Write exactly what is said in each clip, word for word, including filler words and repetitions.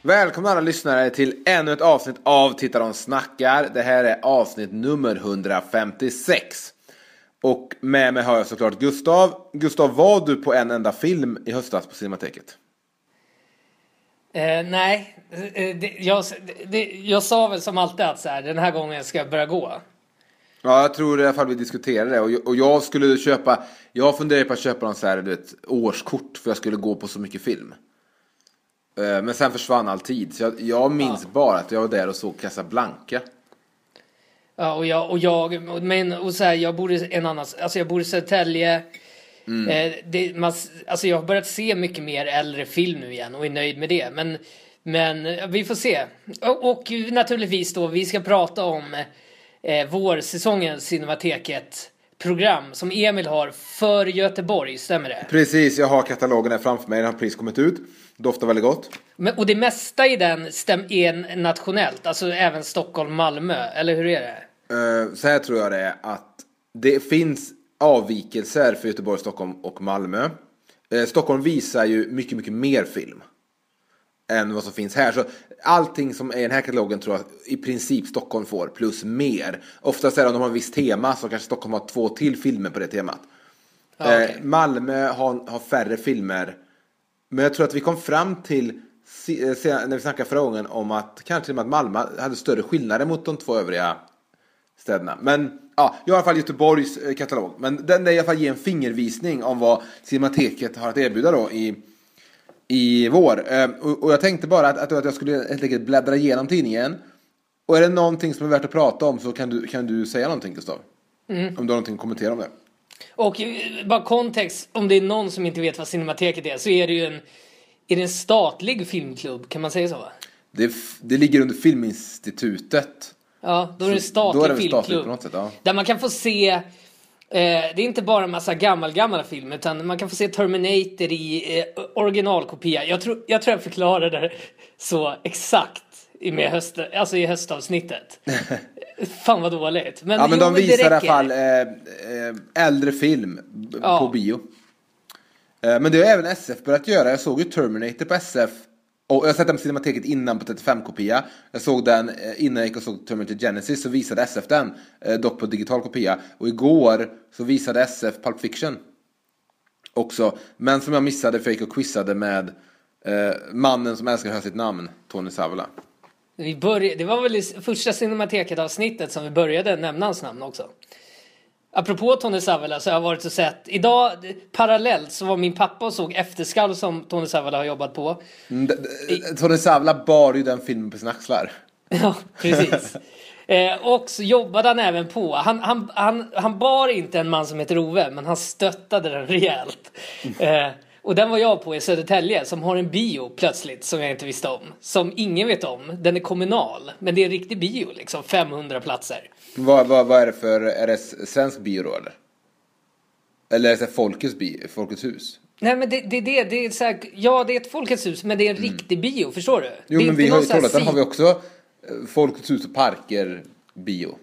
Välkomna alla lyssnare till ännu ett avsnitt av Titta de snackar. Det här är avsnitt nummer hundrafemtiosex. Och med mig har jag såklart Gustav. Gustav, var du på en enda film i höstas på Cinemateket? Eh, nej, det, jag, det, jag sa väl som alltid att så här, den här gången ska jag börja gå. Ja, jag tror i alla fall vi diskuterade det. Och jag, och jag skulle köpa, jag funderade på att köpa någon så här, du vet, årskort för jag skulle gå på så mycket film. Men sen försvann all tid. Så jag, jag minns ja. bara att jag var där och såg Casablanca. Ja, och jag, och jag men och så här, jag bor i en annan, alltså jag bor i Södertälje. Mm. Eh, det, man, alltså jag har börjat se mycket mer äldre film nu igen och är nöjd med det. Men, men vi får se. Och, och naturligtvis då, vi ska prata om eh, vårsäsongens Cinemateket-program som Emil har för Göteborg, stämmer det? Precis, jag har katalogen här framför mig. Den har precis kommit ut. Doftar väldigt gott. Men, och det mesta i den stäm är nationellt. Alltså även Stockholm, Malmö. Eller hur är det? Uh, så här tror jag det är. Att det finns avvikelser för Göteborg, Stockholm och Malmö. uh, Stockholm visar ju mycket, mycket mer film än vad som finns här. Så allting som är i den här katalogen tror jag i princip Stockholm får. Plus mer. Oftast är det om de har en viss tema så kanske Stockholm har två till filmer på det temat. ah, okay. uh, Malmö har, har färre filmer. Men jag tror att vi kom fram till när vi snackade förra gången om att kanske att Malmö hade större skillnader mot de två övriga städerna. Men ja, i alla fall Göteborgs katalog. Men den där i alla fall ger en fingervisning om vad Cinemateket har att erbjuda då i, i vår. Och, och jag tänkte bara att, att jag skulle helt enkelt bläddra igenom tidningen. Och är det någonting som är värt att prata om så kan du, kan du säga någonting, Gustav. Mm. Om du har någonting att kommentera om det. Och bara kontext, om det är någon som inte vet vad Cinemateket är, så är det ju en, är det en statlig filmklubb, kan man säga så, va? Det, det ligger under Filminstitutet. Ja, då är det en statlig då är det filmklubb på något sätt, ja. Där man kan få se eh, det är inte bara en massa gammal gamla film, utan man kan få se Terminator i eh, originalkopia. Jag tror jag tror jag förklarade det så exakt i med höst, alltså i höstavsnittet. Fan vad dåligt. Men, ja, men jo, de men visar i alla fall eh, eh, äldre film ja. på bio. Eh, men det har även S F börjat göra. Jag såg ju Terminator på S F. Och jag har sett den på Cinemateket innan på trettiofem-kopia. Jag såg den eh, innan jag gick och såg Terminator Genesis. Så visade S F den, eh, dock på digital kopia. Och igår så visade S F Pulp Fiction också. Men som jag missade för jag gick och quizade med eh, mannen som älskar att höra sitt namn, Tony Savola. Vi började, det var väl i första Cinemateket-avsnittet som vi började nämna hans namn också. Apropå Tony Savola så har jag varit och sett. Idag, parallellt, så var min pappa och såg Efterskall som Tony Savola har jobbat på. Mm, Tony Savola bar ju den filmen på sina axlar. Ja, precis. eh, och så jobbade han även på. Han, han, han, han bar inte en man som heter Ove, men han stöttade den rejält. Eh, Och den var jag på i Södertälje, som har en bio plötsligt som jag inte visste om. Som ingen vet om. Den är kommunal. Men det är en riktig bio liksom. femhundra platser. Vad, vad, vad är det för... Är det svensk bio då eller? Eller är det Folkets, bio, Folkets hus? Nej men det, det, det, det är så här, ja det är ett Folkets hus. Men det är en mm. riktig bio, förstår du? Jo det men vi har ju Trollhättan har vi också Folkets hus och parker bio.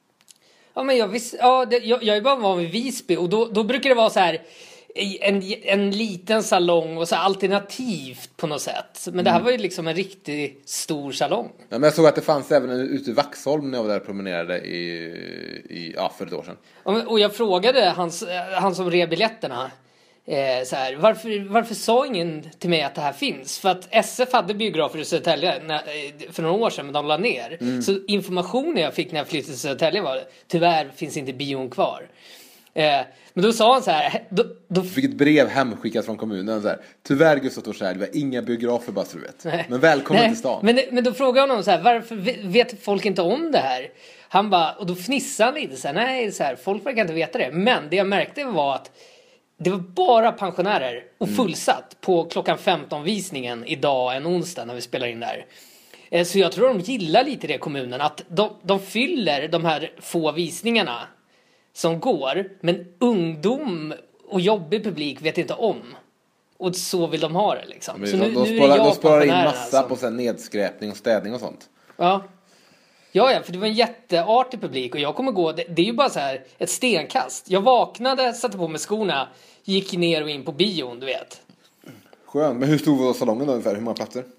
Ja men jag visst, ja, det, jag, jag är bara van vid Visby. Och då, då brukar det vara så här... En, en liten salong och så alternativt på något sätt. Men det här var ju liksom en riktigt stor salong. Ja, men jag såg att det fanns även ute i Vaxholm när jag var där och promenerade i, i, ja, för ett år sedan. Och, och jag frågade hans, han som rev biljetterna eh, så här, varför, varför sa ingen till mig att det här finns? För att S F hade biografer i Södertälje när, för några år sedan, men de la ner. Mm. Så informationen jag fick när jag flyttade till Södertälje var tyvärr finns inte bion kvar. Eh, men då sa han så här då, då... Du fick ett brev hemskickat från kommunen så här. Tyvärr Gustav Torssell, vi har inga biografer bara så du vet. Nej. Men välkommen Nej. till stan. Men, men då frågade jag honom så här, varför vet folk inte om det här? Han bara, och då fnissade han lite så här, nej så här, folk verkar inte veta det. Men det jag märkte var att det var bara pensionärer och fullsatt mm. på klockan femton-visningen idag en onsdag när vi spelar in där. Eh, så jag tror de gillar lite det, kommunen, att de, de fyller de här få visningarna som går, men ungdom och jobbig publik vet inte om. Och så vill de ha det liksom. Men så de, nu, de, nu sparar, är det de sparar in massa som... på sen nedskräpning och städning och sånt. Ja. Ja, ja, för det var en jätteartig publik och jag kommer gå, det, det är ju bara så här ett stenkast. Jag vaknade, satte på mig skorna, gick ner och in på bion, du vet. Skönt, men hur stor var salongen då ungefär? Hur många platser?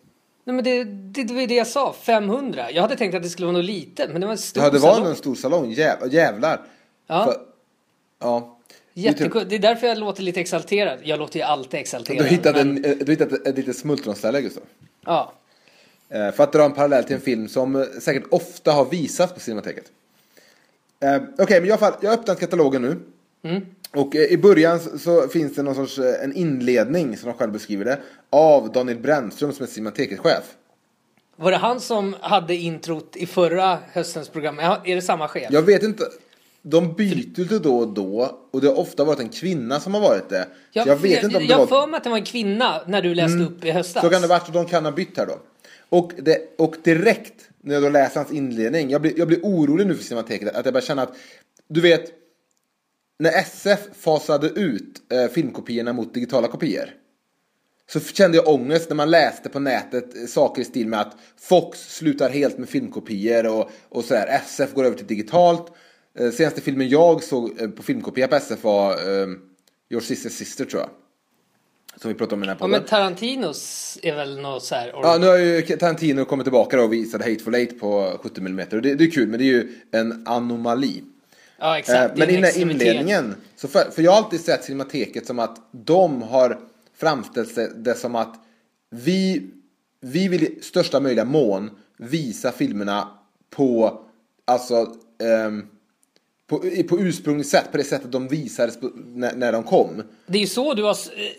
Nej, men det, det, det var det jag sa, femhundra. Jag hade tänkt att det skulle vara något litet, men det var en stor Ja, det var salong. en stor salong, Jäv, jävlar. Ja. För, ja. Jättekul. Det är därför jag låter lite exalterad. Jag låter ju alltid exalterad. Du hittade, men... en, du hittade ett, ett litet smultronställe, Gustav. Ja. Eh, för att dra en parallell till en film som säkert ofta har visats på Cinemateket. Eh, Okej, okay, men i alla fall, jag har öppnat katalogen nu. Mm. Och eh, i början så, så finns det någon sorts eh, en inledning, som de själv beskriver det, av Daniel Brännström som är Cinemateket-chef. Var det han som hade introt i förra höstens program? Ja, är det samma chef? Jag vet inte. De byter lite då och då. Och det har ofta varit en kvinna som har varit det. Jag, jag vet jag, inte om det jag var... för mig att det var en kvinna när du läste mm. upp i höstas. Så kan det vara att de kan ha bytt här då. Och, det, och direkt när jag då läser hans inledning. Jag blir, jag blir orolig nu för Cinemateket. Att jag bara känner att, du vet, när S F fasade ut eh, filmkopiorna mot digitala kopior, så kände jag ångest när man läste på nätet eh, saker i stil med att Fox slutar helt med filmkopior och, och så här, S F går över till digitalt. Eh, senaste filmen jag såg eh, på filmkopia på S F var eh, Your Sister's Sister, tror jag. Som vi pratade om i den här podden. Ja, men Tarantinos är väl något så här... Ja, nu har ju Tarantino kommit tillbaka då och visade Hateful Eight på sjuttio millimeter. Och det, det är kul, men det är ju en anomali. Ja, exakt. Eh, men i den här inledningen, så för, för jag har alltid sett Cinemateket som att de har framställt det som att vi, vi vill i största möjliga mån visa filmerna på, alltså, ehm, på, på ursprungligt sätt, på det sättet de visades på, när, när de kom. Det är ju så du har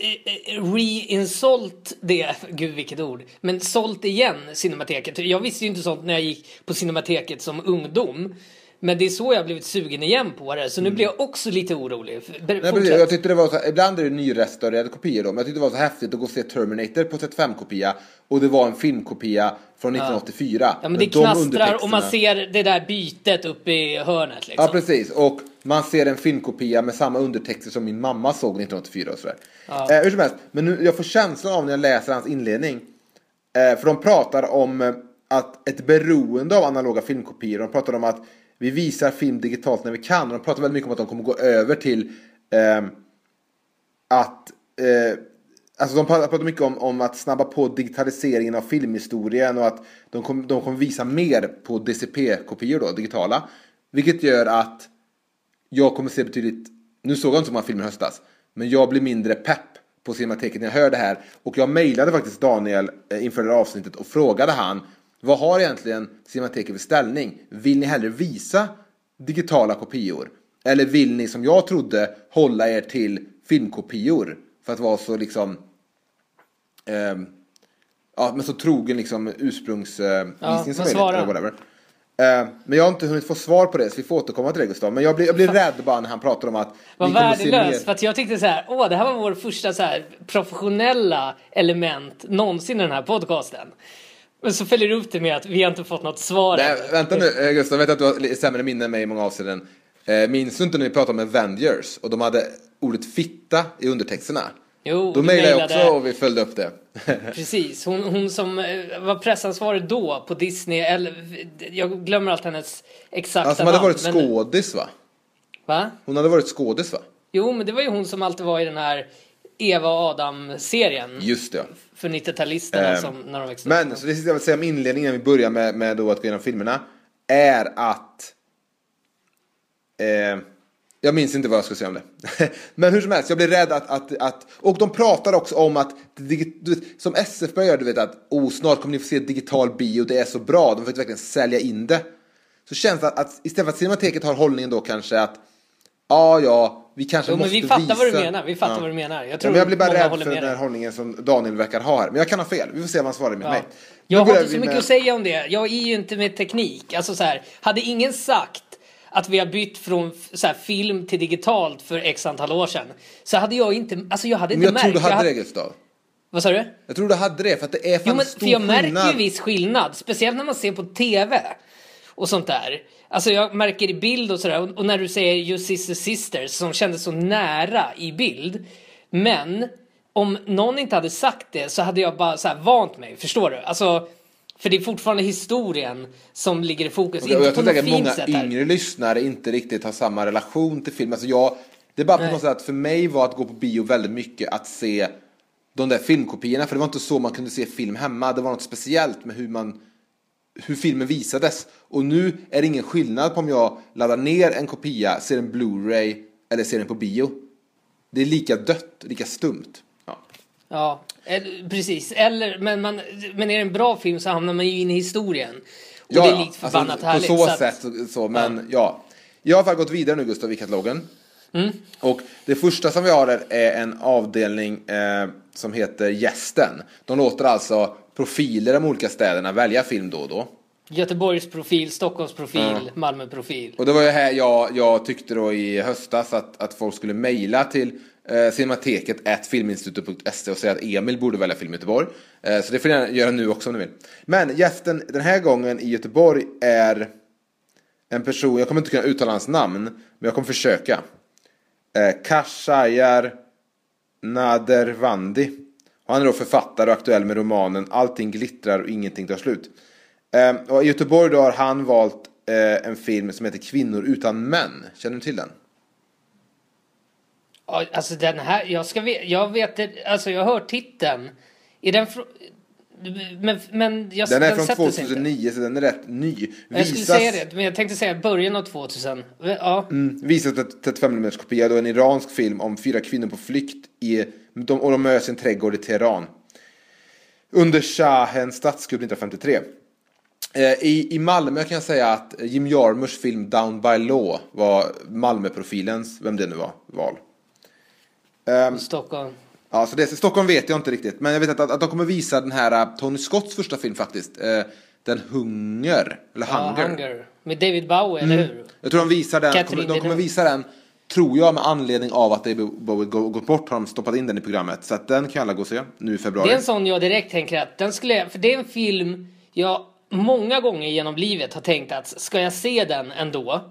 re-insålt det, gud vilket ord, men sålt igen Cinemateket. Jag visste ju inte sånt när jag gick på Cinemateket som ungdom. Men det är så jag har blivit sugen igen på det. Så nu blir jag också lite orolig. Nej, precis. Jag tyckte det var så, ibland är det nyrestaurerade kopior då, men jag tyckte det var så häftigt att gå och se Terminator på trettiofem-kopia. Och det var en filmkopia från nittonhundraåttiofyra. Ja, men det knastrar och man ser det där bytet uppe i hörnet liksom. Ja, precis. Och man ser en filmkopia med samma undertexter som min mamma såg nittonhundraåttiofyra och sådär. Ja. Eh, hur som helst. Men nu, jag får känslan av när jag läser hans inledning. Eh, för de pratar om eh, att ett beroende av analoga filmkopior. De pratar om att vi visar film digitalt när vi kan. Och de pratar väldigt mycket om att de kommer gå över till eh, att... Eh, alltså de pratar mycket om, om att snabba på digitaliseringen av filmhistorien. Och att de, kom, de kommer visa mer på D C P-kopior då, digitala. Vilket gör att jag kommer se betydligt... Nu såg jag inte så många filmer i höstas. Men jag blir mindre pepp på Cinemateket när jag hör det här. Och jag mejlade faktiskt Daniel eh, inför det här avsnittet och frågade han: vad har egentligen Cinemateket för ställning? Vill ni hellre visa digitala kopior? Eller vill ni, som jag trodde, hålla er till filmkopior? För att vara så liksom... Eh, ja, men så trogen liksom ursprungsvisning eh, ja, som möjligt. Eller whatever. Eh, men jag har inte hunnit få svar på det, så vi får återkomma till det, Gustav. Men jag blir, jag blir rädd bara när han pratar om att... Vad värdelöst, för att jag tyckte så här: åh, det här var vår första så här professionella element någonsin i den här podcasten. Men så följer du upp det med att vi har inte fått något svar. Nej, vänta nu, Gustav, jag vet att du har sämre minne än mig i många avseenden. Eh, minns du inte när vi pratade om Avengers och de hade ordet fitta i undertexterna? Jo, då mejlade jag också och vi följde upp det. Precis, hon, hon som var pressansvarig då på Disney, eller jag glömmer allt hennes exakta alltså, hon hade varit men... skådis, va? Va? Hon hade varit skådis, va? Jo, men det var ju hon som alltid var i den här Eva och Adam-serien. Just det. För nittio-talisterna ähm, som när de växte Men, upp. så det sista jag vill säga om inledningen när vi börjar med, med då att gå igenom filmerna är att... Eh, jag minns inte vad jag ska säga om det. Men hur som helst, jag blir rädd att... att, att och de pratar också om att... Du vet, som S F börjar, du vet att oh, snart kommer ni få se digital bio, det är så bra. De får verkligen sälja in det. Så känns det att, att istället för att Cinemateket har hållningen då kanske att... Ja, ja, vi kanske jo, måste men vi fattar visa... vad du menar, vi fattar ja. vad du menar. Jag, Ja, tror men jag blir bara rädd för med den här hållningen som Daniel verkar ha här. Men jag kan ha fel, vi får se vad han svarar med ja. mig. Jag nu har inte så med... mycket att säga om det. Jag är ju inte med teknik. Alltså så här, hade ingen sagt att vi har bytt från så här, film till digitalt för x antal år sedan, så hade jag inte, alltså jag hade inte märkt. Men jag märkt. tror du hade jag det, Gustav. Vad sa du? Jag tror du hade det, för att det är fan jo, men, stor för jag skillnad. märker ju viss skillnad, speciellt när man ser på tv och sånt där. Alltså jag märker i bild och sådär, och när du säger Your Sister's Sister som kändes så nära i bild. Men om någon inte hade sagt det så hade jag bara så här vant mig, förstår du? Alltså, för det är fortfarande historien som ligger i fokus. Okay, inte jag på tror något att många fint sätt här. yngre lyssnare inte riktigt har samma relation till film. Alltså jag, det är bara på något sätt att för mig var att gå på bio väldigt mycket att se de där filmkopiorna, för det var inte så man kunde se film hemma. Det var något speciellt med hur man hur filmen visades. Och nu är det ingen skillnad på om jag laddar ner en kopia, ser en Blu-ray eller ser den på bio. Det är lika dött, lika stumt. Ja, ja precis. Eller, men, man, men är det en bra film så hamnar man ju in i historien. Och ja, det är likt förbannat alltså, härligt. på så, så sätt att, så, men ja. ja. Jag har faktiskt gått vidare nu, Gustav, i katalogen. Mm. Och det första som vi har där är en avdelning eh, som heter Gästen. De låter alltså profiler de olika städerna välja film då och då. Göteborgs profil, Stockholms profil, mm. Malmö profil. Och det var ju här jag, jag tyckte då i höstas att, att folk skulle mejla till eh, cinemateket at filminstitutet punkt se och säga att Emil borde välja film i Göteborg. Eh, så det får jag göra nu också om ni vill. Men Gästen den här gången i Göteborg är en person, jag kommer inte kunna uttala hans namn, men jag kommer försöka. Eh, Kashayar Nadervandi. Han är då författare och aktuell med romanen Allting glittrar och ingenting tar slut. Eh, och i Göteborg då har han valt eh, en film som heter Kvinnor utan män. Känner du till den? Ja, alltså den här, jag ska vet, jag vet det, alltså jag har hört titeln. Är den fr- men, men jag, den är den från tjugohundranio så den är rätt ny. Visas, jag skulle säga det, men jag tänkte säga början av tvåtusen. Ja. Mm, visas ett trettiofem millimeter kopia då en iransk film om fyra kvinnor på flykt i, de, och de möts i en trädgård i Teheran. Under Shahens statskupp nittonhundrafemtiotre. I, I Malmö kan jag säga att Jim Jarmusch film Down by Law var Malmöprofilens, vem det nu var, val. Um, Stockholm. Ja, så det, Stockholm vet jag inte riktigt. Men jag vet att, att, att de kommer visa den här Tony Scotts första film faktiskt. Uh, den Hunger. Eller ja, Hunger. Hunger. Med David Bowie, mm. eller hur? Jag tror de visar den. Kommer, de kommer visa den, tror jag, med anledning av att David Bowie gått bort. Har de stoppat in den i programmet. Så att den kan alla gå och se nu i februari. Det är en sån jag direkt tänker att den skulle, för det är en film jag många gånger genom livet har tänkt att ska jag se den ändå?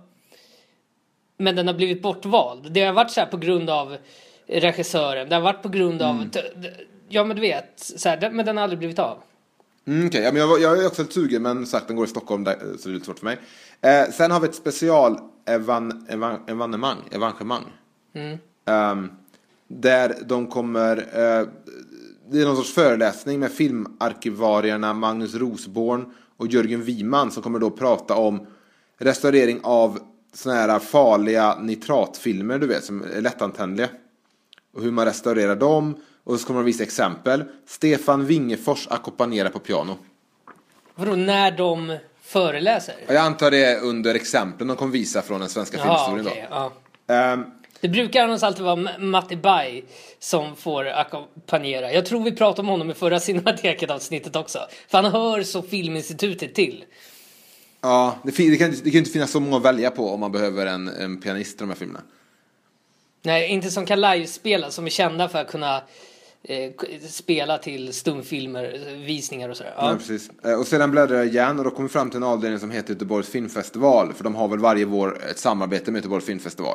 Men den har blivit bortvald. Det har varit så här på grund av regissören. Det har varit på grund av mm. ja men du vet så här, men den har aldrig blivit av. Mm, Okej, okay. ja, men jag, jag är också lite sugen, men sagt den går i Stockholm där, så det är lite svårt för mig. Eh, sen har vi ett special evan, evan, evenemang, evenemang. Mm. Um, där de kommer uh, det är någon sorts föreläsning med filmarkivarierna Magnus Rosborn och Jörgen Wiman som kommer då prata om restaurering av såna här farliga nitratfilmer, du vet, som är lättantändliga. Och hur man restaurerar dem. Och så kommer de visa exempel. Stefan Wingefors ackompanjerar på piano. Vadå, när de föreläser? Jag antar det under exemplen de kommer visa från den svenska ja, filmhistorien okay, då. Ja. Um, det brukar annars alltid vara Matti Bay som får ackompanjera. Jag tror vi pratade om honom i förra Cinemateket-avsnittet också. För han hör så Filminstitutet till. Ja, det, det, kan, det kan inte finnas så många att välja på om man behöver en, en pianist i de här filmerna. Nej, inte som kan live-spela, som är kända för att kunna eh, spela till stumfilmer, visningar och sådär. Ja. Ja, precis. Och sedan bläddrar jag igen och då kommer vi fram till en avdelning som heter Göteborgs filmfestival. För de har väl varje vår ett samarbete med Göteborgs filmfestival.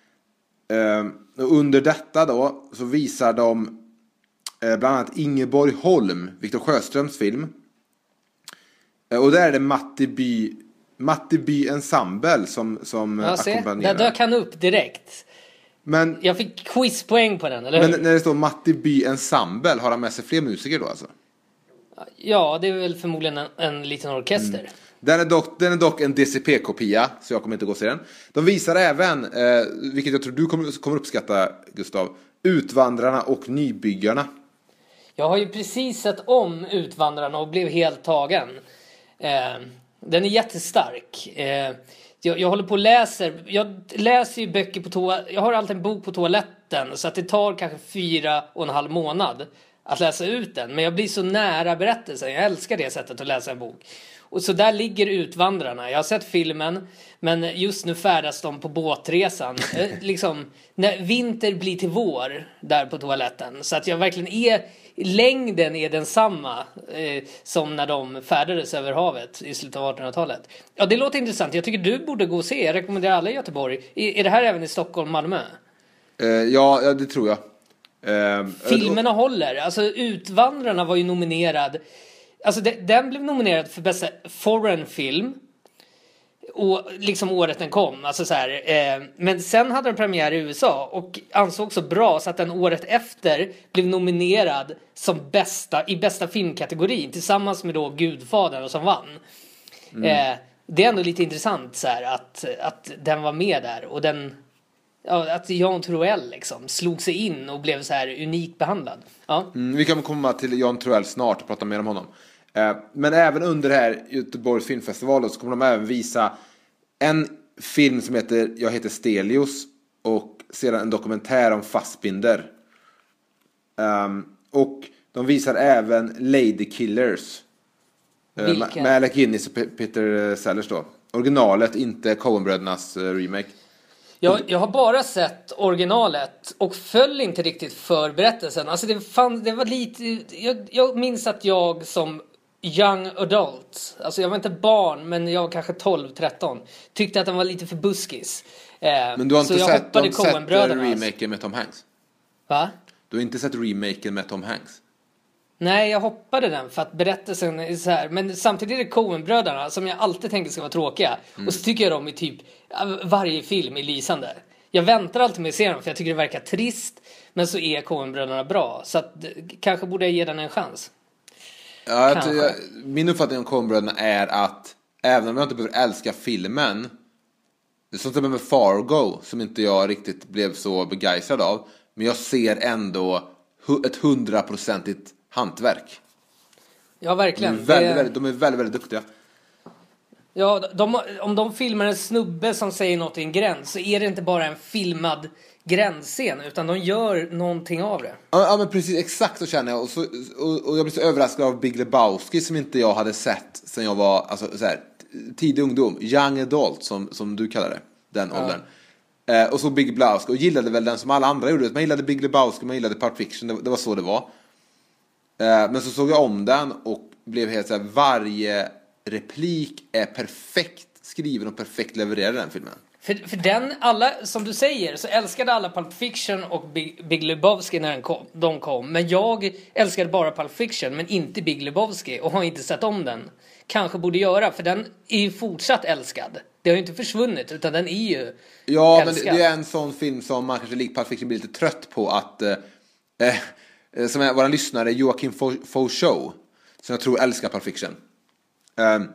Uh, och under detta då så visar de uh, bland annat Ingeborg Holm, Viktor Sjöströms film. Uh, och där är det Matti By, Matti By Ensemble som, som ja, ackompanjerar. Där dök han upp direkt. Men, jag fick quizpoäng på den, eller hur? Men när det står Matti By Ensemble, har han med sig fler musiker då alltså? Ja, det är väl förmodligen en, en liten orkester. Mm. Den är, dock, den är dock en D C P-kopia, så jag kommer inte gå och se den. De visar även, eh, vilket jag tror du kommer, kommer uppskatta, Gustav, Utvandrarna och Nybyggarna. Jag har ju precis sett om Utvandrarna och blev helt tagen. Eh, den är jättestark. Eh, jag, jag håller på och läser, jag läser ju böcker på toa, jag har alltid en bok på toaletten, så att det tar kanske fyra och en halv månad att läsa ut den. Men jag blir så nära berättelsen, jag älskar det sättet att läsa en bok. Och så där ligger Utvandrarna. Jag har sett filmen, men just nu färdas de på båtresan. liksom, när vinter blir till vår där på toaletten. Så att jag verkligen är, längden är densamma eh, som när de färdades över havet i slutet av artonhundratalet. Ja, det låter intressant. Jag tycker du borde gå och se. Jag rekommenderar alla i Göteborg. Är, är det här även i Stockholm, Malmö? Uh, ja, ja, det tror jag. Uh, Filmerna uh, håller. Alltså, Utvandrarna var ju nominerad. Alltså den blev nominerad för bästa foreign film. och liksom året den kom. Alltså så här, eh, men sen hade den premiär i U S A och ansågs så bra så att den året efter blev nominerad som bästa, i bästa filmkategorin tillsammans med då Gudfadern som vann. Mm. Eh, det är ändå lite intressant så här, att, att den var med där och den, ja, att Jan Troell liksom slog sig in och blev så här unikt behandlad. Ja. Mm, vi kan komma till Jan Troell snart och prata mer om honom. Eh, men även under det här Göteborgs filmfestival så kommer de även visa en film som heter Jag heter Stelios och sedan en dokumentär om Fassbinder. Um, och de visar även Lady Killers. Uh, med Alec Guinness och P- Peter Sellers då. Originalet, inte Coen-brödernas uh, remake. Jag, jag har bara sett originalet och föll inte riktigt för berättelsen. Alltså det, fann, det var lite... Jag, jag minns att jag som young adult, alltså jag var inte barn men jag var kanske tolv tretton, tyckte att den var lite för buskis. Eh, men du har inte så jag sett, hoppade sett Coen-brödernas. remaken med Tom Hanks? Va? Du har inte sett remaken med Tom Hanks? Nej, jag hoppade den för att berättelsen är så här. Men samtidigt är det Coen-bröderna som jag alltid tänker ska vara tråkiga. Mm. Och så tycker jag de är typ varje film är lysande. Jag väntar alltid med att se dem för jag tycker det verkar trist. Men så är Coen-bröderna bra. Så att, kanske borde jag ge den en chans. Ja, jag, jag, min uppfattning om Coen-bröderna är att även om jag inte behöver älska filmen, som till med Fargo som inte jag riktigt blev så begeistrad av, men jag ser ändå ett hundraprocentigt hantverk. Ja, verkligen. De är väldigt, det... väldigt, de är väldigt, väldigt duktiga. Ja, de, om de filmar en snubbe som säger något i en gräns så är det inte bara en filmad gränsscen utan de gör någonting av det. Ja, ja men precis, exakt så känner jag. Och, så, och, och jag blir så överraskad av Big Lebowski som inte jag hade sett sen jag var alltså, så här, tidig ungdom. Young adult som, som du kallar det, den ja. åldern. Eh, och så Big Lebowski och gillade väl den som alla andra gjorde. Man gillade Big Lebowski, man gillade Pulp Fiction, det, det var så det var. Eh, men så såg jag om den och blev helt så här, varje replik är perfekt skriven och perfekt levererad i den filmen. För, för den, alla, som du säger, så älskade alla Pulp Fiction och Big, Big Lebowski när den kom, de kom. Men jag älskade bara Pulp Fiction, men inte Big Lebowski och har inte sett om den. Kanske borde göra, för den är ju fortsatt älskad. Det har ju inte försvunnit, utan den är ju ja, älskad. Men det är en sån film som man kanske likt Pulp Fiction blir lite trött på att... Eh, eh, som är våran lyssnare, Joakim Foucault, som jag tror älskar Pulp Fiction. Um,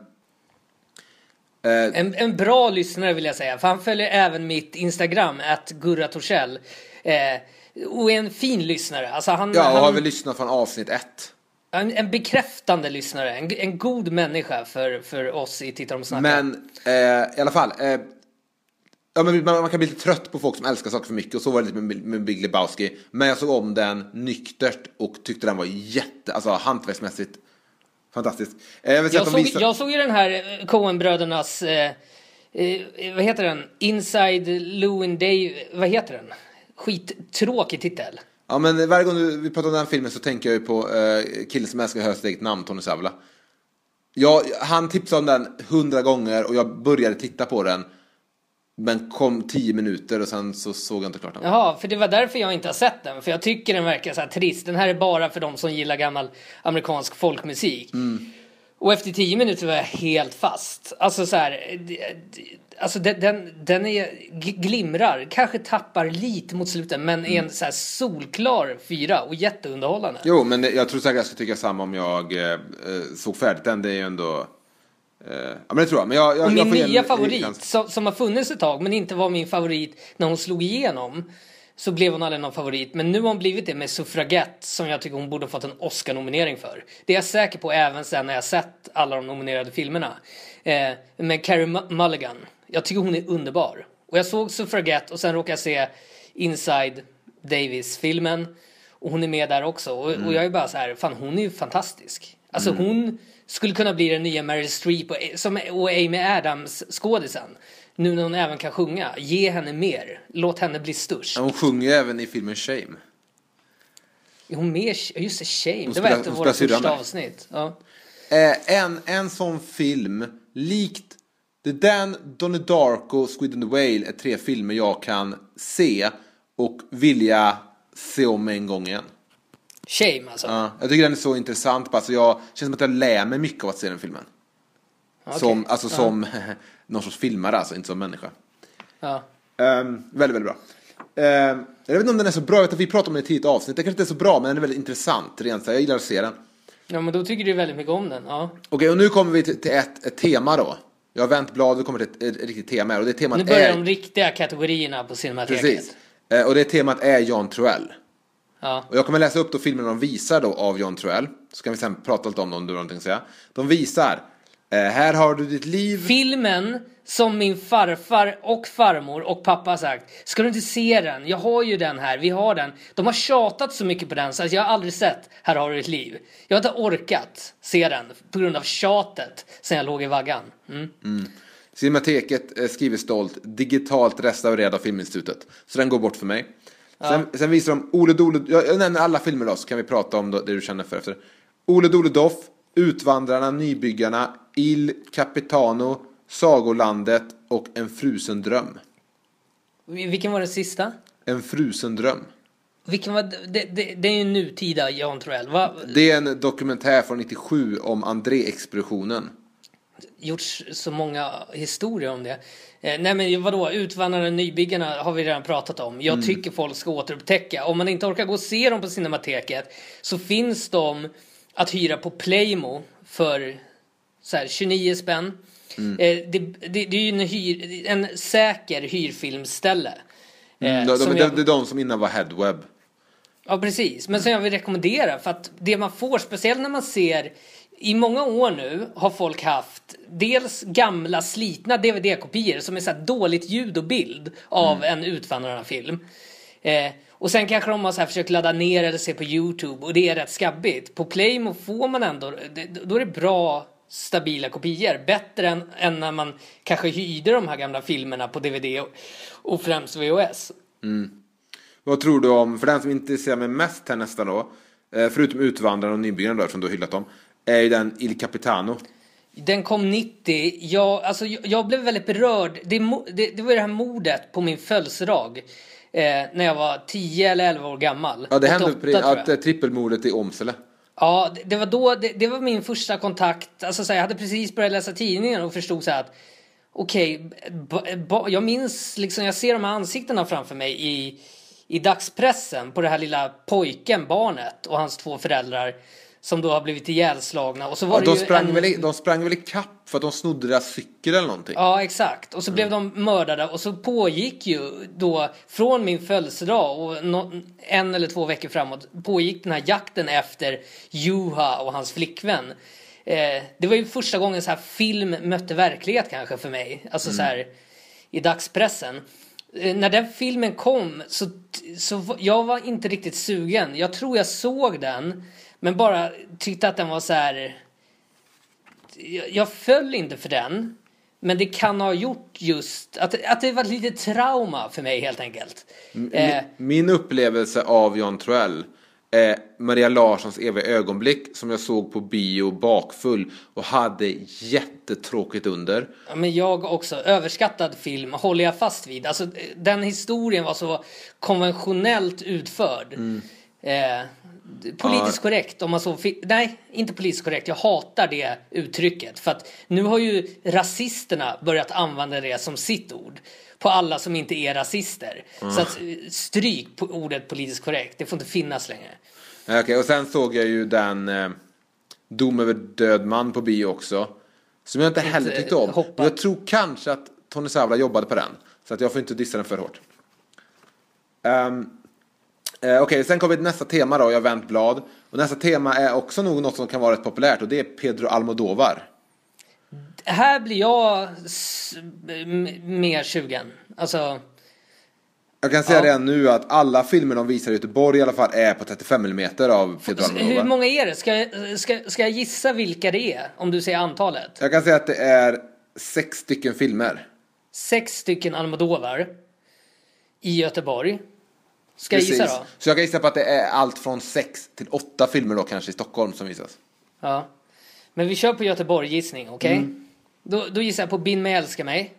Uh, en, en bra lyssnare vill jag säga. För han följer även mitt Instagram at Gurra Torssell. Uh, och är en fin lyssnare. Alltså han, ja, han har väl lyssnat från avsnitt ett. En, en bekräftande lyssnare. En, en god människa för, för oss i Tittar om snackar. Men uh, i alla fall uh, ja, men man, man kan bli lite trött på folk som älskar saker för mycket. Och så var det lite med, med Big Lebowski. Men jag såg om den nyktert och tyckte den var jätte, alltså hantverksmässigt fantastiskt. Eh, jag, jag, såg, visar... jag såg ju den här Coen-brödernas eh, eh, vad heter den? Inside Llewyn Dave, vad heter den? Skittråkig titel. Ja, men varje gång vi pratar om den filmen så tänker jag ju på eh, killen som älskar höra sitt eget namn, Tony Savla. Ja, han tipsade om den hundra gånger och jag började titta på den. Men kom tio minuter och sen så såg jag inte klart den. Jaha, för det var därför jag inte har sett den. För jag tycker den verkar så här trist. Den här är bara för de som gillar gammal amerikansk folkmusik. Mm. Och efter tio minuter var jag helt fast. Alltså så här, alltså den, den, den är glimrar. Kanske tappar lite mot slutet. Men mm. är en så här solklar fyra och jätteunderhållande. Jo, men det, jag tror säkert jag skulle tycka samma om jag eh, såg färdigt den. Det är ju ändå... Uh, ja, men det tror jag. Men jag, jag, och min jag nya en, favorit en... som, som har funnits ett tag men inte var min favorit när hon slog igenom, så blev hon aldrig någon favorit. Men nu har hon blivit det med Suffragette, som jag tycker hon borde ha fått en Oscar-nominering för. Det är jag säker på även sen när jag sett alla de nominerade filmerna. Eh, med Carey Mulligan. Jag tycker hon är underbar. Och jag såg Suffragette och sen råkade jag se Inside Davis-filmen. Och hon är med där också. Och, mm. och jag är bara så här, fan hon är ju fantastisk. Alltså mm. hon skulle kunna bli den nya Meryl Streep och, som, och Amy Adams skådisen. Nu när hon även kan sjunga. Ge henne mer. Låt henne bli störst. Hon sjunger även i filmen Shame. Är hon med? Just det, Shame. Hon det var spelar, ett av våra första avsnitt. Ja. Eh, en, en sån film, likt det den, Donnie Darko, Squid and the Whale är tre filmer jag kan se och vilja se om en gång igen. Shame alltså. Ja, jag tycker den är så intressant. Alltså jag känns som att jag lär mig mycket av att se den filmen. Okay. Som, alltså ja. som någon sorts filmare, alltså inte som människa. Ja. Um, väldigt, väldigt bra. Um, jag vet inte om den är så bra, jag vet att vi pratade om den i ett tidigt avsnitt. Det kanske inte är så bra, men den är väldigt intressant. Rent, jag gillar att se den. Ja, men då tycker du väldigt mycket om den. Ja. Okej, okay, och nu kommer vi till, till ett, ett tema då. Jag har vänt blad, vi kommer till ett, ett, ett riktigt tema. Och det temat nu börjar är... de riktiga kategorierna på Cinemateket. Precis. Uh, och det temat är Jan Troell. Ja. Och jag kommer läsa upp då filmen de visar då av Jan Troell. Så kan vi sen prata lite om dem om du har någonting att säga. De visar, eh, här har du ditt liv. Filmen som min farfar och farmor och pappa har sagt, ska du inte se den? Jag har ju den här, vi har den. De har tjatat så mycket på den så att jag har aldrig sett Här har du ditt liv. Jag har inte orkat se den på grund av tjatet sen jag låg i vaggan. Mm. Mm. Cinemateket eh, skriver stolt, digitalt restaurerad av Filminstitutet. Så den går bort för mig. Sen, ja. sen visar de Ole Dole, jag nämner alla filmer då så kan vi prata om det du känner för efter. Ole Dole Doff, Utvandrarna, Nybyggarna, Il Capitano, Sagolandet och En frusen dröm. Vilken var den sista? En frusen dröm. Vilken var det, det, det är ju nutida Jan Troell. Va? Det är en dokumentär från nittiosju om André-expeditionen. Gjorts så många historier om det. Eh, nej men vadå, Utvandrarna, Nybyggarna har vi redan pratat om. Jag mm. tycker folk ska återupptäcka. Om man inte orkar gå och se dem på Cinemateket så finns de att hyra på Playmo för så här, tjugonio spänn. Mm. Eh, det, det, det är ju en, hyr, en säker hyrfilmställe. Eh, mm, de, de, jag, det är de som innan var Headweb. Ja precis, men som jag vill rekommendera. För att det man får, speciellt när man ser... I många år nu har folk haft dels gamla slitna D V D-kopior som är så här dåligt ljud och bild av mm. en Utvandrarna-film. Eh, och sen kanske de har så här försökt ladda ner eller se på YouTube och det är rätt skabbigt. På Playmo får man ändå, det, då är det bra stabila kopior. Bättre än, än när man kanske hyrde de här gamla filmerna på D V D och, och främst V H S. Mm. Vad tror du om, för den som intresserar mig mest här nästa då, eh, förutom Utvandrarna och Nybyggarna då, som du har hyllat dem, är ju den Il Capitano. Den kom nittio. Jag, alltså, jag, jag blev väldigt berörd. Det, det, det var det här mordet på min födelsedag. Eh, när jag var tio eller elva år gammal. Ja, det hände åttioåtta, att äh, trippelmordet i Åmsele. Ja, det, det var då. Det, det var min första kontakt. Alltså, så här, jag hade precis börjat läsa tidningen och förstod så här att okej, okay, jag minns liksom, jag ser de här ansiktena framför mig i, i dagspressen på det här lilla pojken, barnet och hans två föräldrar. Som då har blivit ihjälslagna. Och så var ja, det de, ju sprang en... väl i, de sprang väl i kapp för att de snodde deras cykel eller någonting. Ja, exakt. Och så mm. blev de mördade. Och så pågick ju då från min födelsedag och no, en eller två veckor framåt pågick den här jakten efter Juha och hans flickvän. Eh, det var ju första gången så här film mötte verklighet kanske för mig. Alltså mm. så här i dagspressen. Eh, när den filmen kom så, så jag var inte riktigt sugen. Jag tror jag såg den. Men bara tyckte att den var så här... Jag, jag föll inte för den. Men det kan ha gjort just... Att, att det var lite trauma för mig helt enkelt. Min, eh. min upplevelse av Jan Troell är Maria Larssons eviga ögonblick. Som jag såg på bio bakfull. Och hade jättetråkigt under. Ja, men jag också. Överskattad film håller jag fast vid. Alltså, den historien var så konventionellt utförd. Mm. Eh, politiskt ja. korrekt om man så nej, inte politiskt korrekt. Jag hatar det uttrycket för att nu har ju rasisterna börjat använda det som sitt ord på alla som inte är rasister. Mm. Så att stryk på ordet politiskt korrekt. Det får inte finnas längre. Okej, okay, och sen såg jag ju den eh, Dom över död man på bio också. Som jag inte, inte heller tyckte om. Hoppa. Jag tror kanske att Tony Savla jobbade på den. Så att jag får inte dissa den för hårt. Um, Eh, Okej, okay, sen kommer vi till nästa tema då. Jag har vänt blad. Och nästa tema är också nog något som kan vara rätt populärt. Och det är Pedro Almodóvar. Här blir jag s- m- mer sugen. Alltså... Jag kan säga ja. det nu att alla filmer de visar i Göteborg i alla fall är på trettiofem millimeter av Pedro Almodóvar. Hur många är det? Ska jag, ska, ska jag gissa vilka det är? Om du säger antalet. Jag kan säga att det är sex stycken filmer. Sex stycken Almodóvar i Göteborg. Ska jag gissa då? Så jag kan gissa på att det är allt från sex till åtta filmer då kanske i Stockholm som visas. Ja. Men vi kör på Göteborg gissning, okej? Okay? Mm. Då, då gissar jag på Bin mig älska mig.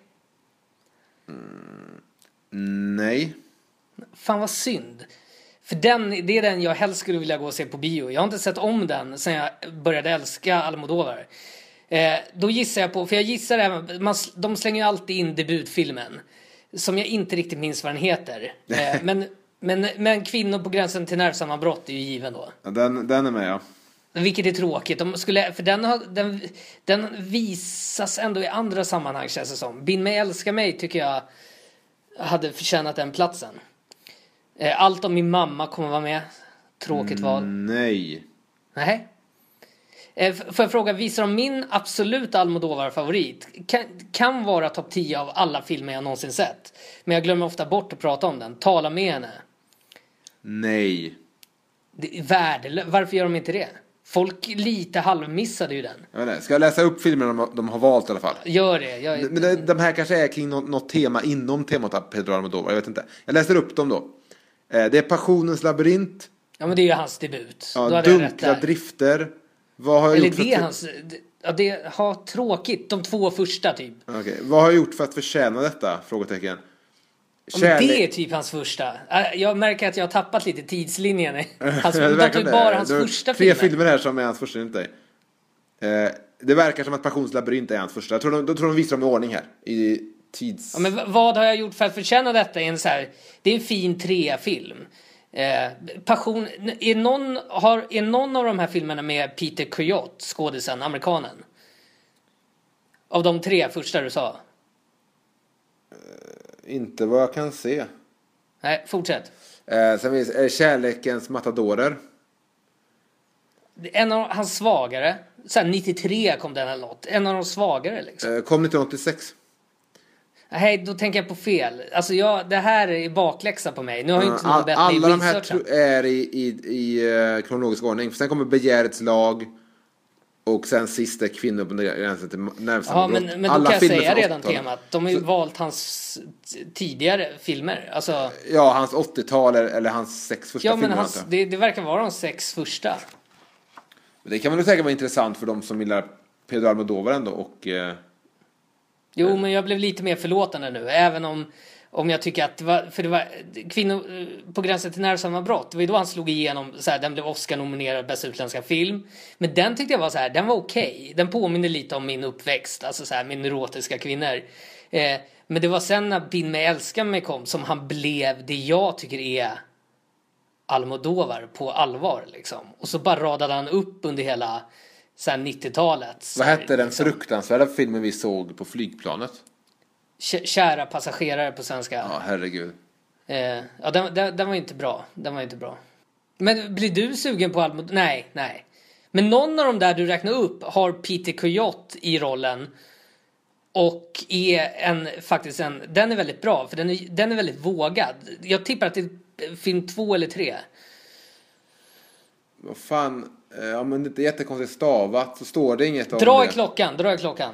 Mm. Nej. Fan vad synd. För den, det är den jag helst skulle vilja gå och se på bio. Jag har inte sett om den sen jag började älska Almodóvar. Eh, då gissar jag på, för jag gissar även, man, de slänger ju alltid in debutfilmen. Som jag inte riktigt minns vad den heter. Eh, men, men, men Kvinnor på gränsen till nervsammanbrott är ju given då. Ja, den, den är med, ja. Vilket är tråkigt. De skulle, för den, har, den, den visas ändå i andra sammanhang, känns det som. Bind mig, älska mig tycker jag hade förtjänat den platsen. Eh, Allt om min mamma kommer vara med. Tråkigt val. Mm, nej. Nej. Eh, får jag fråga, visar de min absoluta Almodovar-favorit? Kan, kan vara topp tio av alla filmer jag någonsin sett. Men jag glömmer ofta bort att prata om den. Tala med henne. Nej. Det är värdelöst. Varför gör de inte det? Folk lite halvmissade ju den. Jag vet inte. Ska jag läsa upp filmerna de, de har valt i alla fall? Gör det. Jag... Men det, de här kanske är kring något, något tema inom temat av Pedro Almodovar. Jag vet inte. Jag läser upp dem då. Eh, det är Passionens labyrint. Ja, men det är ju hans debut. Ja, då hade jag rätt Dunkla där. drifter. Vad har jag Eller gjort för det är att... hans... Ja, det har tråkigt. De två första typ. Okej. Vad har jag gjort för att förtjäna detta? Frågetecken. Ja, men det är typ hans första. Jag märker att jag har tappat lite tidslinjen. Hans, det de verkar typ det. bara hans Det är första tre filmer. filmer här som är hans första, inte. Eh, det verkar som att Passionens labyrint är hans första. Jag tror de, de, tror de visar dem i ordning här. I tids... Ja, men vad har jag gjort för att förtjäna detta? I en så här, det är en fin trea-film. Eh, passion, är, någon, har, är någon av de här filmerna med Peter Coyote, skådisen, amerikanen? Av de tre första du sa? Inte vad jag kan se. Nej, fortsätt. Eh, sen finns eh, Kärlekens matadorer. En av hans svagare. Så här nittiotre kom den eller något. En av de svagare liksom. Eh, kom nittonhundraåttiosex. Nej, då tänker jag på fel. Alltså jag, det här är bakläxa på mig. Nu har jag inte någon All, bättre alla de här researchen. tro, är i, i, i uh, kronologisk ordning. Sen kommer Begärets lag. Och sen sista Kvinnor på gränsen till nervsammanbrott. Ja, men, men då alla kan jag filmer säga från redan åttiotalet. temat. De har ju Så- valt hans tidigare filmer. Alltså, Ja, hans åttiotal eller, eller hans sex första ja, men filmer. hans, antar jag. det, det verkar vara de sex första. Det kan väl säkert vara intressant för de som gillar Pedro Almodovar ändå. Och, eh, Jo, men jag blev lite mer förlåtande nu. Även om, om jag tycker att det var, för det var Kvinnor på gränsen till nervsammanbrott. Det var ju då han slog igenom, så här, den blev Oscar-nominerad bästa utländska film. Men den tyckte jag var så här, den var okej. Okay. Den påminner lite om min uppväxt, alltså så här, min erotiska kvinnor. Eh, men det var sen när Bind mig, älska mig kom som han blev det jag tycker är Almodovar på allvar liksom. Och så bara radade han upp under hela så här, nittiotalet. Så vad här, hette den liksom. fruktansvärda filmen vi såg på flygplanet? Kä- Kära passagerare på svenska. Ja, herregud. Eh, ja, den, den, den var inte bra. Den var inte bra. Men blir du sugen på Almod? Nej, nej. Men någon av de där du räknar upp har Peter Coyote i rollen. Och är en, faktiskt en, den är väldigt bra. För den är, den är väldigt vågad. Jag tippar att det är film två eller tre. Vad fan, eh, ja men det är inte jättekonstigt stavat. Så står det inget om Dra det. i klockan, dra i klockan.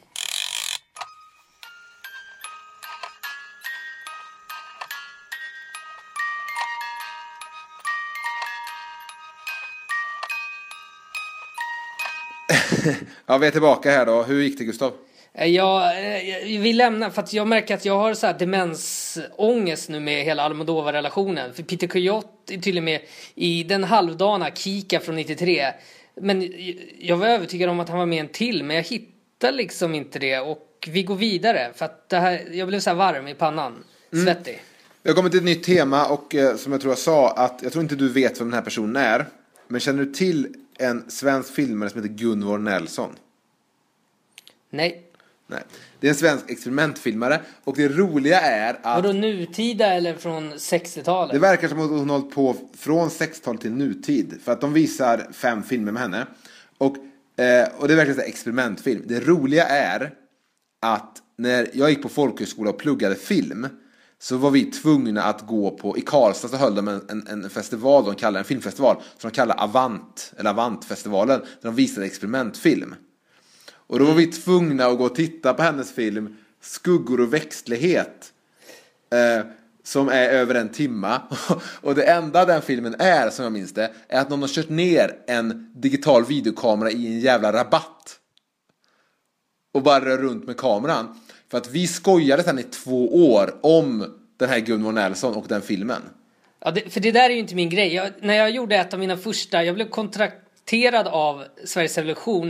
Ja, vi är tillbaka här då. Hur gick det, Gustav? Jag, jag vill lämna för att jag märker att jag har så här demensångest nu med hela Almodovar-relationen. För Peter Coyote är tydligen med i den halvdana Kika från nittiotre. Men jag var övertygad om att han var med en till, men jag hittar liksom inte det. Och vi går vidare för att det här, jag blev så här varm i pannan, svettig. Mm. Vi har kommit till ett nytt tema och eh, som jag tror jag sa att jag tror inte du vet vem den här personen är. Men känner du till en svensk filmare som heter Gunvor Nelson? Nej. Nej. Det är en svensk experimentfilmare och det roliga är att Vadå, nutida eller från sextiotalet? det verkar som att hon har hållit på från sextiotalet till nutid. För att de visar fem filmer med henne. Och, eh, och det är verkligen en experimentfilm. Det roliga är att när jag gick på folkhögskola och pluggade film så var vi tvungna att gå på, i Karlstad så höll de en, en, en festival, de kallar en filmfestival, som de kallar Avant, eller Avantfestivalen, där de visade experimentfilm. Och då var vi tvungna att gå och titta på hennes film Skuggor och växtlighet. Eh, som är över en timma. Och det enda den filmen är, som jag minns det, är att någon har kört ner en digital videokamera i en jävla rabatt. Och bara rör runt med kameran. För att vi skojade sedan i två år om den här Gunvor Nelson och den filmen. Ja, det, för det där är ju inte min grej. Jag, när jag gjorde ett av mina första, jag blev kontrakterad av Sveriges Television när jag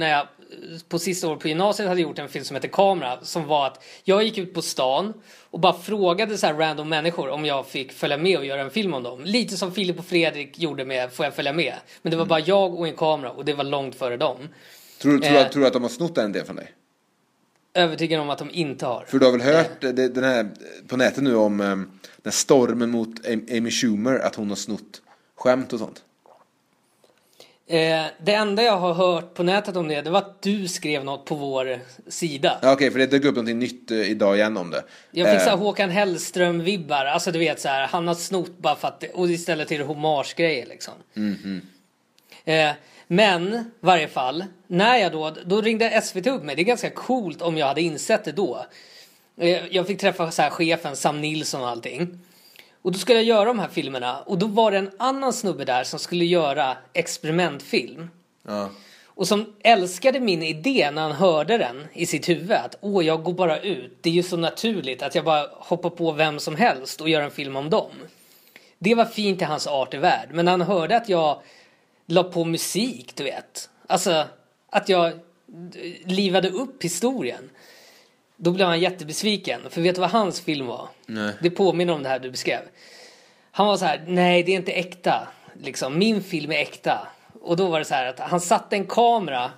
på sista året på gymnasiet hade gjort en film som heter Kamera, som var att jag gick ut på stan och bara frågade så här random människor om jag fick följa med och göra en film om dem. Lite som Filip och Fredrik gjorde med Får jag följa med? Men det var bara jag och en kamera och det var långt före dem. Tror, tror, Eh. tror du att de har snott en del från dig? Övertygad om att de inte har. För du har väl hört det, den här på nätet nu om um, den här stormen mot Amy Schumer, att hon har snott skämt och sånt? Eh, det enda jag har hört på nätet om det, det var att du skrev något på vår sida. Ja, okej, okay, för det dök upp någonting nytt uh, idag igen om det. Jag fick eh. så här Håkan Hellström-vibbar. Alltså du vet så här, han har snott bara för att, och istället till hommage-grejer liksom. Mm-hmm. Eh, men, varje fall, när jag då, då ringde S V T upp mig. Det är ganska coolt om jag hade insett det då. Eh, jag fick träffa så här chefen, Sam Nilsson och allting. Och då skulle jag göra de här filmerna. Och då var det en annan snubbe där som skulle göra experimentfilm. Ja. Och som älskade min idé när han hörde den i sitt huvud. Att åh, jag går bara ut. Det är ju så naturligt att jag bara hoppar på vem som helst och gör en film om dem. Det var fint i hans art i värld. Men när han hörde att jag la på musik, du vet. Alltså, att jag livade upp historien. Då blev han jättebesviken. För vet du vad hans film var? Nej. Det påminner om det här du beskrev. Han var så här, nej det är inte äkta. Liksom, min film är äkta. Och då var det så här att han satte en kamera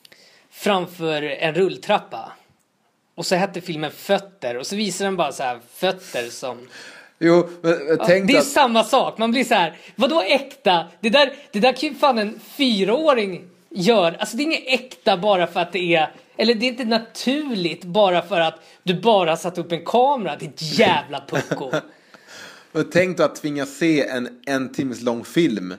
framför en rulltrappa. Och så hette filmen Fötter. Och så visade den bara så här fötter som... Jo, men jag Ja, tänkte det är att... samma sak. Man blir så här, vadå äkta? Det där, det där kan ju fan en fyraåring gör. Alltså det är inget äkta bara för att det är... Eller det är inte naturligt bara för att du bara satt upp en kamera. Det är ett jävla pucko. Jag tänkte att tvingas se en en timmes lång film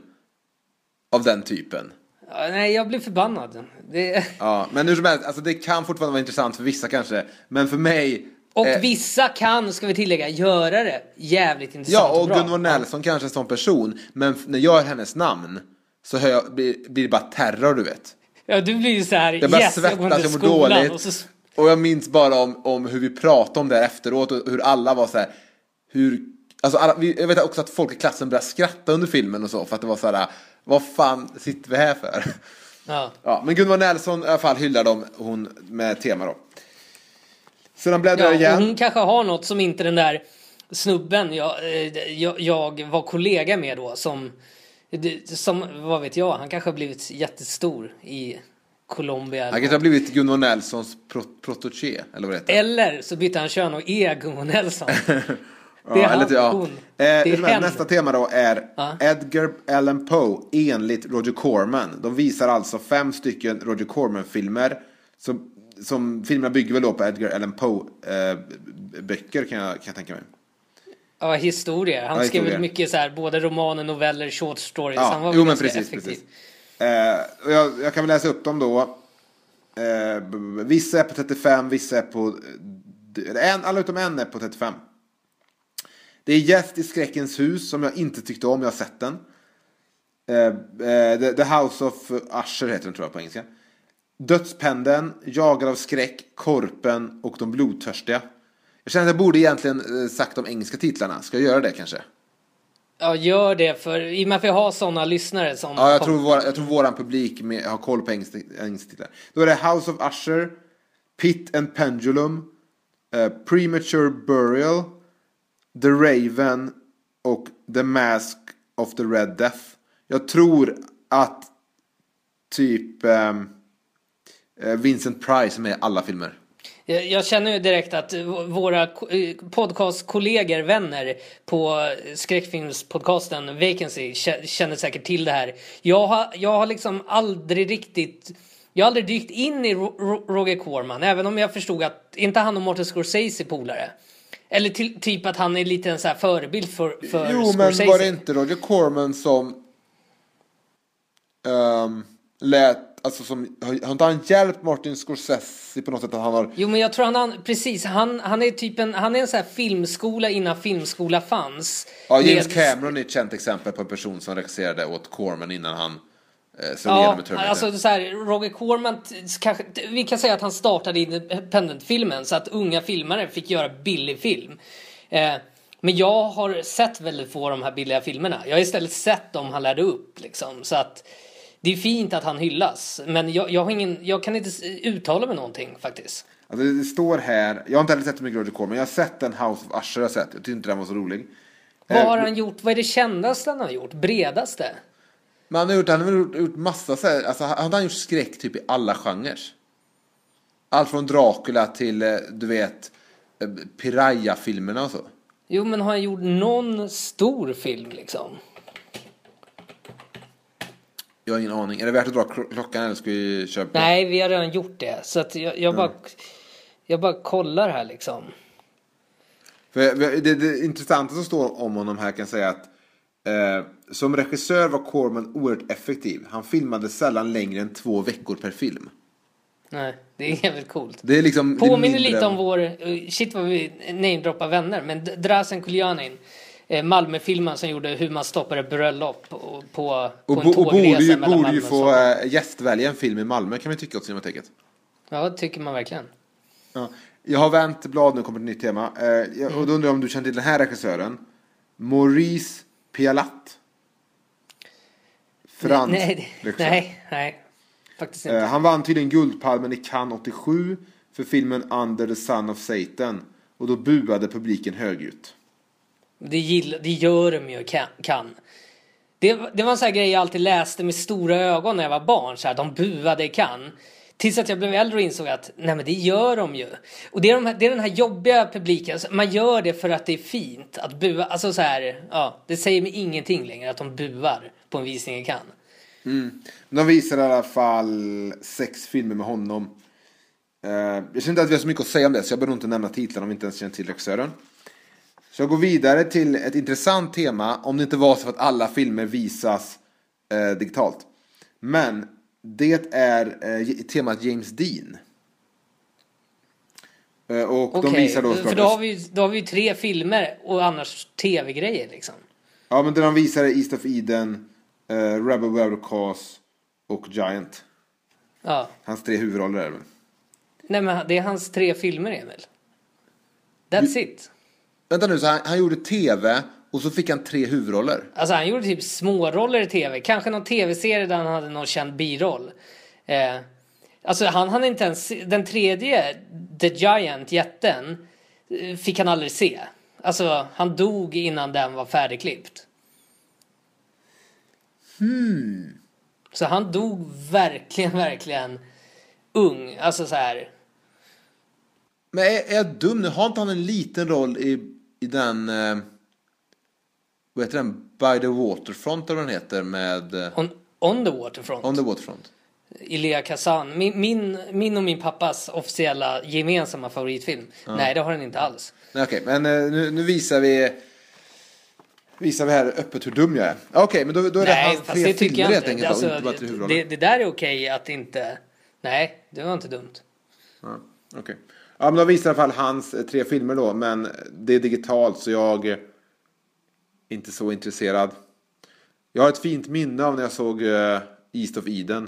av den typen. Ja, nej, jag blir förbannad. Det... Ja, men hur som helst, alltså det kan fortfarande vara intressant för vissa kanske. Men för mig... Och eh, vissa kan, ska vi tillägga, göra det jävligt intressant ja, och och bra. Gunvor Nelson kanske är en sån person. Men när jag hör hennes namn så hör jag, blir, blir det bara terror, du vet. Ja, du blir ju så här, Jag börjar yes, jag går svettas, inte jag till mår skolan. dåligt. Och så... Och jag minns bara om, om hur vi pratade om det här efteråt. Och hur alla var så här... Hur, alltså alla, vi, jag vet också att folk i klassen började skratta under filmen och så. För att det var så här... Vad fan sitter vi här för? Ja. Ja, men Gunvor Nelson i alla fall hyllar dem, hon med tema då. Sedan bläddrar jag Ja, igen. och hon kanske har något som inte den där snubben jag, eh, jag, jag var kollega med då. Som, som, vad vet jag, han kanske har blivit jättestor i Colombia. Han kanske har blivit Gunvor Nelsons pro- protégé, eller vad det heter. Eller så bytte han kön och är Gunvor Nelson. Ja, Det är eller, han, ja. hon. Eh, Det är hur som helst, hen. nästa tema då är Ja. Edgar Allan Poe enligt Roger Corman. De visar alltså fem stycken Roger Corman-filmer. Som, som filmerna bygger väl då på Edgar Allan Poe eh, böcker kan jag, kan jag tänka mig. Ja, historier. Han Ja, skrev historier. väl mycket så här, både romaner, noveller, short stories. Ja, han var jo väl men ganska precis, effektiv. precis. Eh, och jag, jag kan väl läsa upp dem då. Eh, b- b- vissa är på trettiofem, vissa är på... En, alla utom en är på trettiofem. Det är Gäst i skräckens hus som jag inte tyckte om, jag har sett den. Eh, eh, The, The House of Usher heter den tror jag på engelska. Dödspendeln, Jagad av skräck, Korpen och De blodtörstiga. Jag känner att jag borde egentligen eh, sagt de engelska titlarna. Ska jag göra det kanske? Ja, gör det. För i och med att vi har sådana lyssnare som... Ja, jag tror, våra, jag tror våran publik med, har koll på engelska, engelska titlar. Då är det House of Usher, Pit and Pendulum, eh, Premature Burial, The Raven och The Mask of the Red Death. Jag tror att typ ehm, eh, Vincent Price är med i alla filmer. Jag jag känner ju direkt att v- våra ko- eh, podcastkollegor, vänner på skräckfilmspodcasten Vacancy kä- känner säkert till det här. Jag har, jag har liksom aldrig riktigt... Jag har aldrig dykt in i Ro- Ro- Roger Corman, även om jag förstod att inte han och Martin Scorsese polare. Eller till, typ att han är lite en så här förebild för, för Jo, Scorsese. men var det inte Roger Corman som um, lät, alltså som, har, har inte han hjälpt Martin Scorsese på något sätt att han har... Jo, men jag tror han, han precis, han, han är typ en, han är en så här filmskola innan filmskola fanns. Ja, James Med- Cameron är ett känt exempel på en person som regisserade åt Corman innan han eh, slog Ja, igenom med Terminator. alltså så här, Roger Corman t- kanske, t- vi kan säga att han startade independent-filmen så att unga filmare fick göra billig film. Eh, men jag har sett väldigt få av de här billiga filmerna. Jag har istället sett dem han lärde upp liksom, så att det är fint att han hyllas. Men jag, jag, har ingen, jag kan inte uttala mig någonting faktiskt. Alltså det står här, jag har inte heller sett så mycket Roger Corman, men jag har sett den House of Usher, jag, har sett. Jag tyckte inte den var så rolig. Vad har han gjort? Vad är det kändaste han har gjort? Bredaste? Men han har gjort, han har gjort, gjort massa så här, alltså han har gjort skräck typ i alla genrer. Allt från Dracula till, du vet, Piraya-filmerna och så. Jo, men har han gjort någon stor film liksom? Jag har ingen aning. Är det värt att dra klockan eller ska vi köpa? Nej, vi har redan gjort det. Så att jag, jag, bara, mm. jag bara kollar här liksom. För det, det intressanta som står om honom här kan säga att eh, som regissör var Corman oerhört effektiv. Han filmade sällan längre än två veckor per film. Nej, det är jävligt coolt. Det är liksom påminner det lite om vår, shit vad vi namedroppar vänner, men Drazen Kuljanin, Malmö-filmen som gjorde hur man stoppade bröllop på, på och en tågresa mellan borde ju få äh, gästvälja en film i Malmö, kan vi tycka åt Cinemateket. Ja, det tycker man verkligen. Ja. Jag har vänt blad, nu kommer ett nytt tema. Eh, jag, och då undrar jag om du känner till den här regissören. Maurice Pialat. Fransk nej, nej, nej, nej. Faktiskt inte. Eh, han vann tydligen Guldpalmen i Cannes åttiosju för filmen Under the Son of Satan. Och då buade publiken högljutt. Det, gill, det gör de ju kan. Det, det var en sån här grej jag alltid läste med stora ögon när jag var barn. Så här, de buade kan. Tills att jag blev äldre och insåg att nej, men det gör de ju. Och det är, de här, det är den här jobbiga publiken. Man gör det för att det är fint att bua. Alltså så här, ja, det säger mig ingenting längre att de buar på en visning i Cannes. Mm. De visar i alla fall sex filmer med honom. Uh, jag känner inte att vi har så mycket att säga om det, så jag behöver inte nämna titlarna om vi inte ens känner till regissören. Så jag går vidare till ett intressant tema, om det inte var så att alla filmer visas uh, digitalt. Men det är uh, temat James Dean. Uh, och okay. de visar då... För då har, vi, då har vi tre filmer och annars tv-grejer liksom. Ja, men det de visar är East of Eden, uh, Rebel Without a Cause och Giant. Ja. Hans tre huvudroller är det. Nej, men det är hans tre filmer, Emil. That's du, it. Vänta nu, så han, han gjorde tv och så fick han tre huvudroller. Alltså han gjorde typ småroller i tv. Kanske någon tv-serie där han hade någon känd biroll. Eh, alltså han hade inte ens... Den tredje, The Giant, jätten, fick han aldrig se. Alltså han dog innan den var färdigklippt. Hmm. Så han dog verkligen, verkligen ung. Alltså så här... Men är, är jag dum nu? Har inte han en liten roll i, i den... Eh, vad heter den? By the Waterfront, eller vad den heter, med... Eh, on, on the Waterfront. On the Waterfront. Elia Kazan. Min, min, min och min pappas officiella gemensamma favoritfilm. Ja. Nej, det har den inte alls. Nej, okej. Okay. Men eh, nu, nu visar vi... Visar vi här öppet hur dum jag är. Okej, okay, men då, då är det nej, hans tre det filmer helt enkelt. Alltså, inte bara tre det, det där är okej att inte... Nej, det var inte dumt. Ja, okej. Okay. Ja, men då visar i alla fall hans eh, tre filmer då. Men det är digitalt, så jag är inte så intresserad. Jag har ett fint minne av när jag såg uh, East of Eden.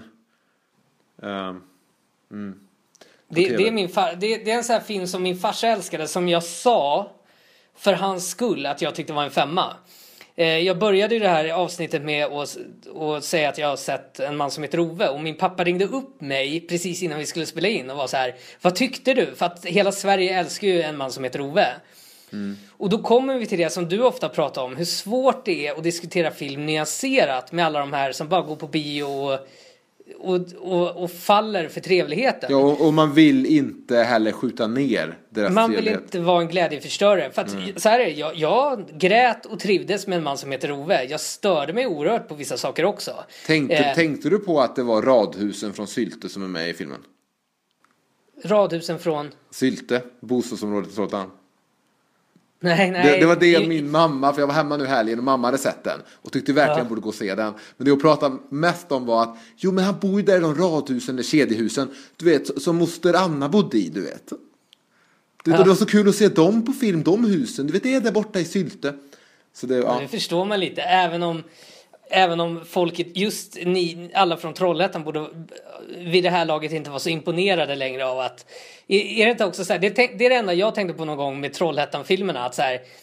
Uh, mm, det, det, är min far, det, det är en sån här film som min farsa älskade, som jag sa för hans skull att jag tyckte var en femma. Eh, jag började ju det här avsnittet med att, att säga att jag har sett En man som heter Ove. Och min pappa ringde upp mig precis innan vi skulle spela in och var så här: vad tyckte du? För att hela Sverige älskar ju En man som heter Ove. Mm. Och då kommer vi till det som du ofta pratar om, hur svårt det är att diskutera film nyanserat med alla de här som bara går på bio och, och, och, och faller för trevligheten. Ja, och, och man vill inte heller skjuta ner deras man vill inte vara en glädjeförstörare. För att mm. så här är det, jag, jag grät och trivdes med En man som heter Ove. Jag störde mig oerhört på vissa saker också. Tänkte, eh, tänkte du på att det var radhusen från Sylte som är med i filmen? Radhusen från? Sylte, bostadsområdet i Trollhättan. Nej, nej. Det, det var det min mamma, för jag var hemma nu helgen och mamma hade sett den och tyckte verkligen ja. borde gå och se den. Men det jag pratade mest om var att jo, men han bor ju där i de radhusen, eller kedjehusen, du vet, som moster Anna bodde i, du vet. Du, ja. Det var så kul att se dem på film, de husen, du vet, det är där borta i Sylte. Så det, ja. det förstår man lite, även om även om folket, just ni, alla från Trollhättan borde vid det här laget inte vara så imponerade längre av att, är det inte också så här, det, det är det enda jag tänkte på någon gång med Trollhättan-filmerna, att så här,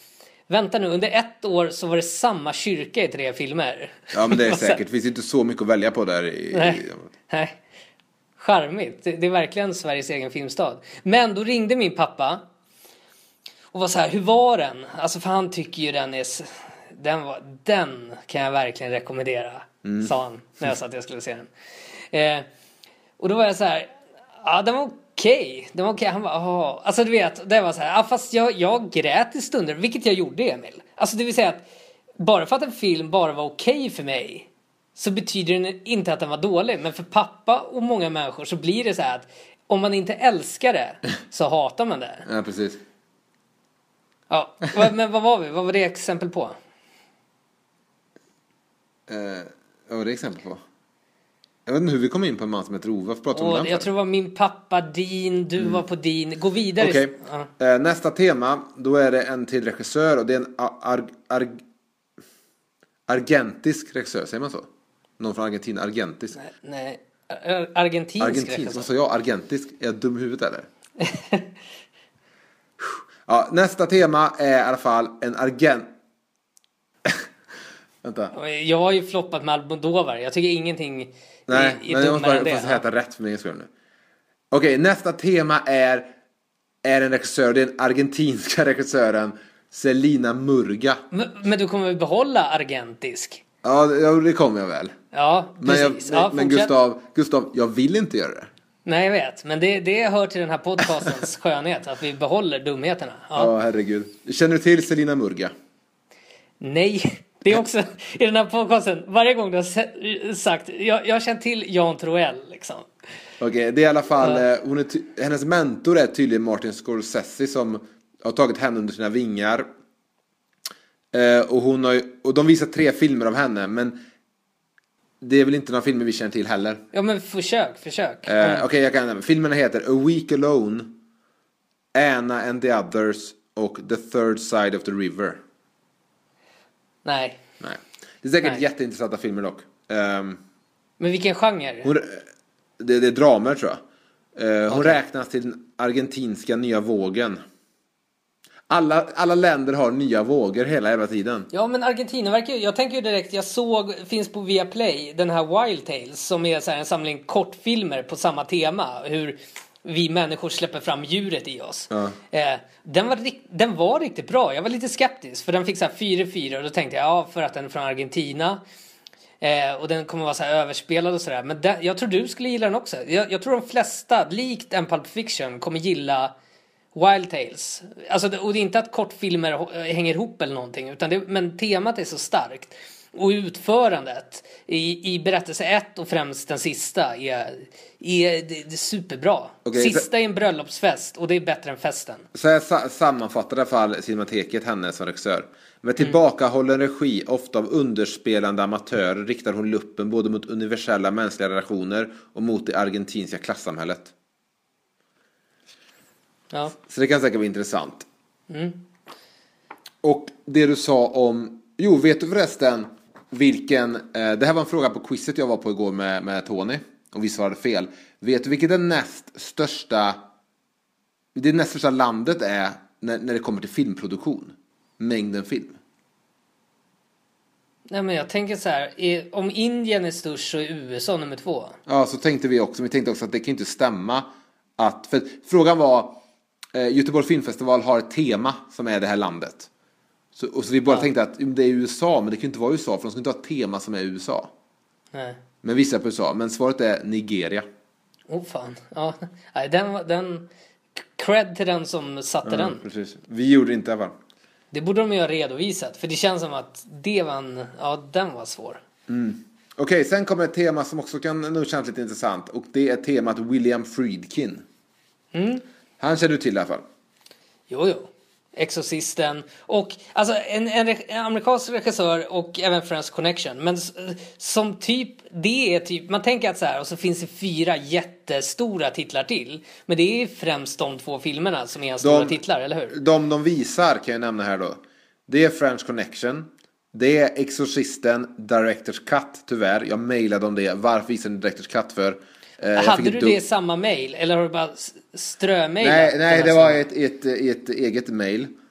vänta nu, under ett år så var det samma kyrka i tre filmer. Ja, men det är säkert. Det finns inte så mycket att välja på där. I, nej, i... nej. Charmigt. Det, det är verkligen Sveriges egen filmstad. Men då ringde min pappa och var så här, hur var den? Alltså för han tycker ju den är... Den, var, den kan jag verkligen rekommendera, mm. sa han när jag sa att jag skulle se den. Eh, och då var jag så här, ja, den var okej. Okay. Den var okej. Okay. Han bara, aha. Alltså du vet, det var så här, ja, fast jag, jag grät i stunder, vilket jag gjorde, Emil. Alltså det vill säga att bara för att en film bara var okej okay för mig, så betyder det inte att den var dålig. Men för pappa och många människor så blir det så här att om man inte älskar det så hatar man det. Ja, precis. Ja, men vad var vi? Vad var det exempel på? Eh, vad var det exempel på? Jag vet inte hur vi kom in på en man som heter Ove. Varför om jag tror det var min pappa, din, du mm. var på din. Gå vidare. Okay. Ja. Eh, nästa tema, då är det en till regissör. Och det är en ar- ar- argentisk regissör, säger man så? Någon från Argentina, argentisk. Nej, nej. Argentinsk Argentinsk, regissör. Vad sa jag? Argentisk? Är jag dum i huvudet eller? Ja, nästa tema är i alla fall en argent... Vänta. Jag har ju floppat med Almodovar. Jag tycker ingenting Nej, är, är men jag måste bara få det. heta rätt för min skull nu. Okej, nästa tema är är en regissör, det är den argentinska regissören Selina Murga. Men, men du kommer väl behålla argentisk? Ja, det kommer jag väl. Ja, precis. Men, jag, ja, men Gustav, Gustav, jag vill inte göra det. Nej, jag vet. Men det, det hör till den här podcastens skönhet, att vi behåller dumheterna. Ja, oh, herregud. Känner du till Selina Murga? Nej, det är också i den här podcasten, varje gång du har sagt, jag, jag har känt till Jan Troell liksom. Okej, okay, det är i alla fall, ja. hon är ty- hennes mentor är tydligen Martin Scorsese som har tagit henne under sina vingar. Eh, och, hon har, och de visar tre filmer av henne, men det är väl inte några filmer vi känner till heller. Ja, men försök, försök. Eh, Okej, okay, jag kan. Filmerna heter A Week Alone, Anna and the Others och The Third Side of the River. Nej. Nej. Det är säkert Nej. jätteintressanta filmer dock. Um, men vilken genre? Hon, det, det är dramer tror jag. Uh, hon okay. räknas till den argentinska nya vågen. Alla, alla länder har nya vågor hela jävla tiden. Ja, men Argentina verkar ju, jag tänker ju direkt, jag såg, finns på Viaplay, den här Wild Tales, som är så här en samling kortfilmer på samma tema. Hur vi människor släpper fram djuret i oss. Ja. Eh, den, var, den var riktigt bra. Jag var lite skeptisk, för den fick så här fyra fyra och då tänkte jag, ja, för att den är från Argentina. Eh, och den kommer vara så här överspelad och sådär. Men den, jag tror du skulle gilla den också. Jag, jag tror de flesta, likt en Pulp Fiction, kommer gilla Wild Tales. Alltså, och det är inte att kortfilmer hänger ihop eller någonting, utan det, men temat är så starkt. Och utförandet i, i berättelse ett och främst den sista är, är, det, det är superbra. Okay, sista så, är en bröllopsfest och det är bättre än festen. Så jag sa, sammanfattar i alla fall Cinemateket henne som regissör. Med tillbakahållen regi, ofta av underspelande amatörer, riktar hon luppen både mot universella mänskliga relationer och mot det argentinska klassamhället. Ja. Så det kan säkert vara intressant. Mm. Och det du sa om... Jo, vet du förresten vilken... Eh, det här var en fråga på quizet jag var på igår med, med Tony. Och vi svarade fel. Vet du vilket det näst största... Det näst största landet är när, när det kommer till filmproduktion? Mängden film. Nej, men jag tänker så här. Är, om Indien är störst så är U S A nummer två. Ja, så tänkte vi också. Vi tänkte också att det kan inte stämma. Att, för frågan var... Eh, Göteborg Filmfestival har ett tema som är det här landet. Så, och så vi bara ja. tänkte att det är U S A, men det kan ju inte vara U S A, för de ska inte ha ett tema som är U S A. Nej. Men vissa på U S A, men svaret är Nigeria. Åh oh, fan. Ja, nej, den, den cred till den som satte ja, den. Precis. Vi gjorde inte va? Det borde de ju ha redovisat, för det känns som att det var en, ja, den var svår. Mm. Okej, okay, sen kommer ett tema som också kan nog kännas lite intressant, och det är temat William Friedkin. Mm. Han känner du till i alla fall. Jo, jo. Exorcisten. Och alltså en, en, en amerikansk regissör och även Friends Connection. Men som typ, det är typ, man tänker att så här, och så finns det fyra jättestora titlar till. Men det är främst de två filmerna som är en stora de, titlar, eller hur? De de visar kan jag nämna här då. Det är Friends Connection. Det är Exorcisten Director's Cut, tyvärr. Jag mejlade om det. Varför visar ni Director's Cut för? Eh, Hade du det i samma mail? Eller har du bara strömejlat? Nej, nej det var ett, ett, ett eget mail.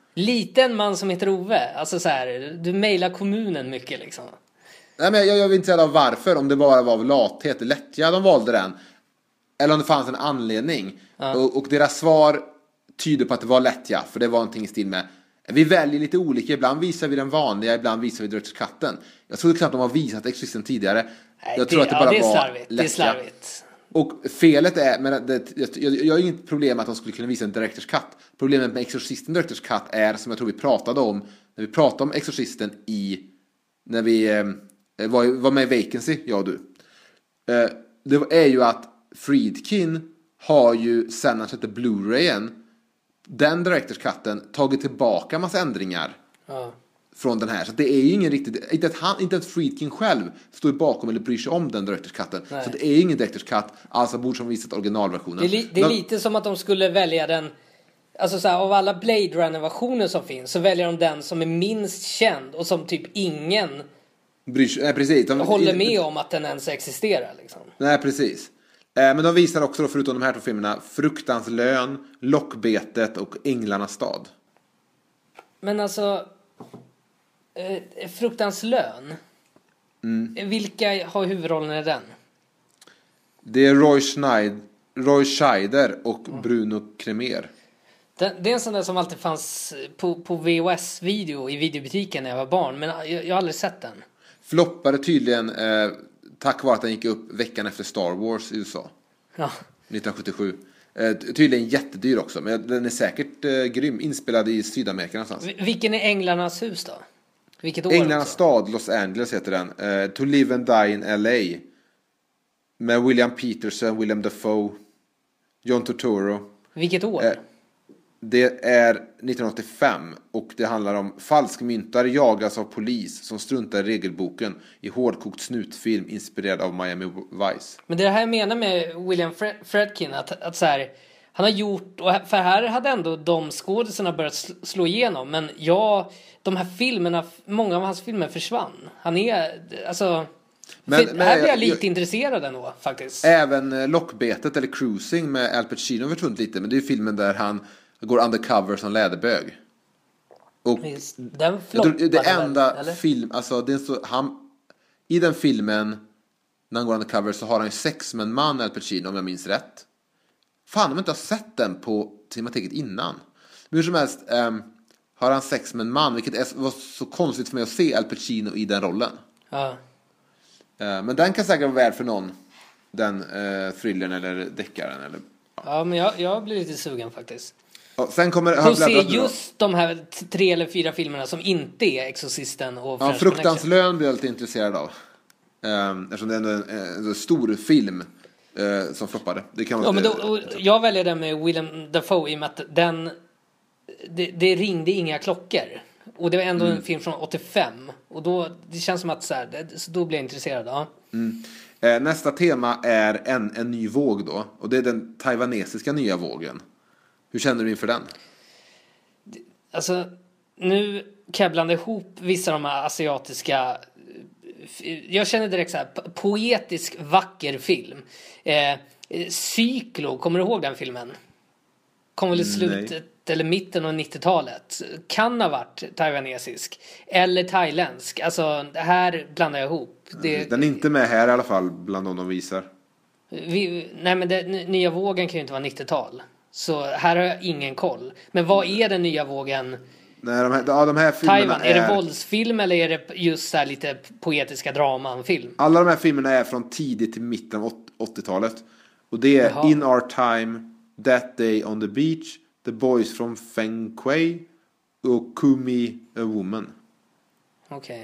Liten man som heter Ove. Alltså så här, du mejlar kommunen mycket liksom. Nej, men jag, jag vill inte säga varför, om det bara var av lathet, lättja de valde den. Eller om det fanns en anledning. Ja. Och, och deras svar tyder på att det var lättja. För det var någonting i stil med, vi väljer lite olika. Ibland visar vi den vanliga, ibland visar vi Director's Cutten. Jag trodde knappt de har visat Exorcisten tidigare. Nej, jag det, tror att det bara ja, det är var slarvigt. lättja. Det är slarvigt. Och felet är, men det, jag, jag har inget problem med att de skulle kunna visa en Director's Cut. Problemet med Exorcisten Director's Cut är, som jag tror vi pratade om, när vi pratade om Exorcisten i, när vi eh, var, var med i Vacancy, jag och du. Eh, det är ju att Friedkin har ju, sen han släppte Blu-rayen, den Director's Cutten tagit tillbaka massa ändringar. Ja. Från den här. Så det är ju ingen riktigt, inte att han, inte att Friedkin själv står bakom eller bryr sig om den Director's Cutten. Nej. Så det är ingen Director's Cut, alltså borde som visat originalversionen. Det är, li, det är Men, lite som att de skulle välja den, alltså så här, av alla Blade Runner-versioner som finns så väljer de den som är minst känd och som typ ingen bryr sig, nej, precis. De, håller med om att den ens existerar liksom. Nej, precis. Eh, men de visar också, då, förutom de här två filmerna, Fruktans lön, Lockbetet och Änglarnas stad. Men alltså eh, Fruktans lön. Mm. Vilka har huvudrollen i den? Det är Roy Schneider, Roy Scheider och mm. Bruno Cremer. Det, det är en sån där som alltid fanns på, på V H S-video i videobutiken när jag var barn. Men jag, jag har aldrig sett den. Floppade tydligen eh, tack vare att den gick upp veckan efter Star Wars i U S A. Ja. nittonhundrasjuttiosju. Eh, tydligen jättedyr också. Men den är säkert eh, grym. Inspelad i Sydamerika någonstans. V- vilken är Änglarnas hus då? Vilket år? Änglarnas också? stad, Los Angeles heter den. Eh, To Live and Die in L A. Med William Peterson, William Dafoe, John Turturro. Vilket år? Eh, det är nittonhundraåttiofem. Och det handlar om falskmyntare jagas av polis som struntar i regelboken i hårdkokt snutfilm inspirerad av Miami Vice. Men det här jag menar med William Fred- Friedkin att, att så här, han har gjort, och för här hade ändå de skådespelarna börjat sl- slå igenom, men ja, de här filmerna, många av hans filmer försvann. Han är, alltså, Men, för, men, här blir jag jag- lite jag- intresserad ändå faktiskt. Även eh, Lockbetet eller Cruising med Al Pacino har försvunnit lite. Men det är ju filmen där han går undercover som läderbög. Och Visst, den jag tror floppade det väl, enda eller? film, alltså det är så, han, i den filmen när han går undercover så har han ju sex med en man, Al Pacino, om jag minns rätt. Fan, om jag inte har sett den på Cinemateket innan. Men hur som helst ehm, har han sex med en man, vilket är, var så konstigt för mig att se Al Pacino i den rollen. Ja. Eh, men den kan säkert vara värd för någon, den eh, thrillern eller deckaren eller. ja, men jag, jag blir lite sugen faktiskt. Ja, sen kommer Få har se bläddrat nu då. just de här t- tre eller fyra filmerna som inte är Exorcisten och Ja, French Fruktans Connection. lön blir jag lite intresserad av. Um, eftersom det är en, en, en stor film uh, som floppade. Det kan vara Ja, men lite- då, och jag väljer den med Willem Dafoe i och med att den det, det ringde inga klockor. Och det var ändå Mm. en film från åttiofem. Och då, det känns som att så här, det, så då blir jag intresserad. Ja. Mm. Eh, nästa tema är en, en ny våg då. Och det är den taiwanesiska nya vågen. Hur känner du inför den? Alltså, nu kan jag blanda ihop vissa av de här asiatiska. Jag känner direkt så här, po- poetisk, vacker film. Eh, Cyklo, kommer du ihåg den filmen? Kom väl i Nej. slutet eller mitten av nittiotalet. Kan ha varit taiwanesisk. Eller thailändsk. Alltså, det här blandar jag ihop. Det, Den är inte med här i alla fall bland de de visar. vi, nej, men det, nya vågen kan ju inte vara nittiotal. Så här har jag ingen koll. Men vad är den nya vågen? Nej, de här, ja, de här filmerna Taiwan, är det våldsfilm eller är det just så här lite poetiska draman-film? Alla de här filmerna är från tidigt till mitten av åttiotalet. Och det är Jaha. In Our Time, That Day on the Beach, The Boys from Feng Kuei och Kumi a Woman. Okej.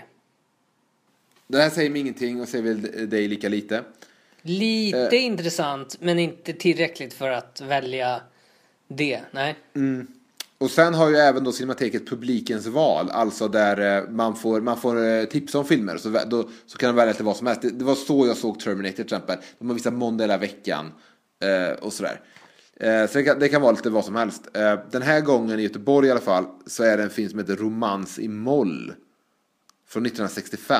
Det här säger mig ingenting och säger väl dig lika lite. Lite Eh. intressant, men inte tillräckligt för att välja det. Nej. Och sen har ju även då Cinemateket publikens val, alltså där eh, man får, man får eh, tipsa om filmer, så, vä- då, så kan de välja till vad som helst. Det, det var så jag såg Terminator till exempel. De har visat måndag hela veckan eh, och sådär. Eh, så det kan, det kan vara lite vad som helst. Eh, den här gången i Göteborg i alla fall så är det en film som heter Romans i moll från nittonhundrasextiofem.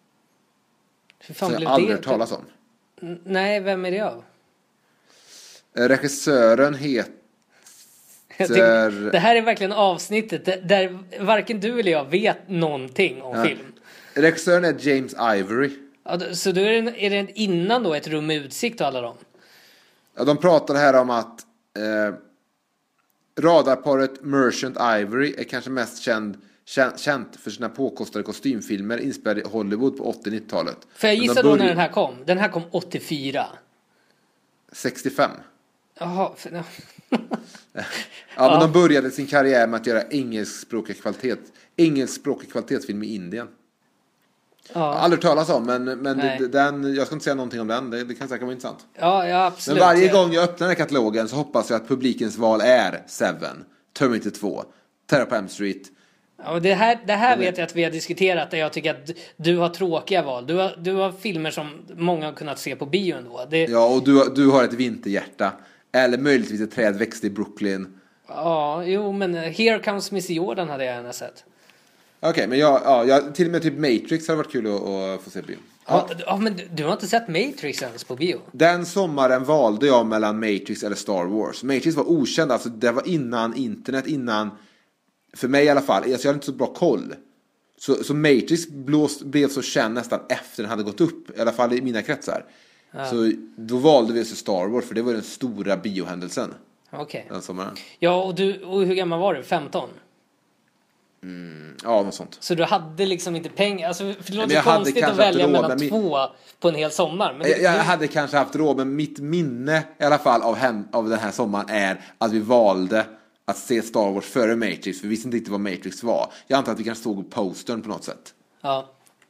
Hur Som fan jag blev aldrig det? hört talas om. N- Nej, vem är det av? Eh, regissören heter Jag tycker, det här är verkligen avsnittet där, där varken du eller jag vet någonting om ja. film. Regissören är James Ivory. Ja, så då är det, är det innan då ett rum med utsikt och alla dem? Ja, de pratar här om att eh, radarparet Merchant Ivory är kanske mest känd, känt för sina påkostade kostymfilmer inspelade i Hollywood på åttio- och nittiotalet. För jag gissar då när den här kom. Den här kom åttiofyra. sextiofem. Jaha. För, ja. Ja, ja, men de började sin karriär med att göra engelskspråkig kvalitet, engelskspråkig kvalitetsfilm i Indien. Ja. Jag har aldrig talas om, men, men det, den, jag ska inte säga någonting om den. Det, det kan säkert vara intressant. Ja, ja, absolut. Men varje gång jag öppnar den här katalogen så hoppas jag att publikens val är Seven, Terminator två, Terror på Elm Street. Ja, det här, det här vet jag att vi har diskuterat, där jag tycker att du har tråkiga val. Du har, du har filmer som många har kunnat se på bio ändå. Det... Ja, och du, du har ett vinterhjärta. Eller möjligtvis ett träd växte i Brooklyn. Ja, jo, men Here Comes Miss Jordan hade jag gärna sett. Okej, okay, men jag, ja, jag, till och med typ Matrix hade varit kul att, att få se bio. Ja. Ja, men du, du har inte sett Matrix ens på bio? Den sommaren valde jag mellan Matrix eller Star Wars. Matrix var okänd, alltså det var innan internet, innan, för mig i alla fall, alltså jag hade inte så bra koll. Så, så Matrix blåst, blev så känd nästan efter den hade gått upp, i alla fall i mina kretsar. Ja. Så då valde vi oss Star Wars, för det var den stora biohändelsen. Okej. Den sommaren. Ja, och, du, och hur gammal var du? femton? Mm, ja, något sånt. Så du hade liksom inte pengar, alltså, för det låter jag konstigt att välja mellan min... två på en hel sommar. Men jag, det... jag hade kanske haft råd, men mitt minne i alla fall av, hem, av den här sommaren är att vi valde att se Star Wars före Matrix, för vi visste inte riktigt vad Matrix var. Jag antar att vi kanske såg postern på något sätt. Ja.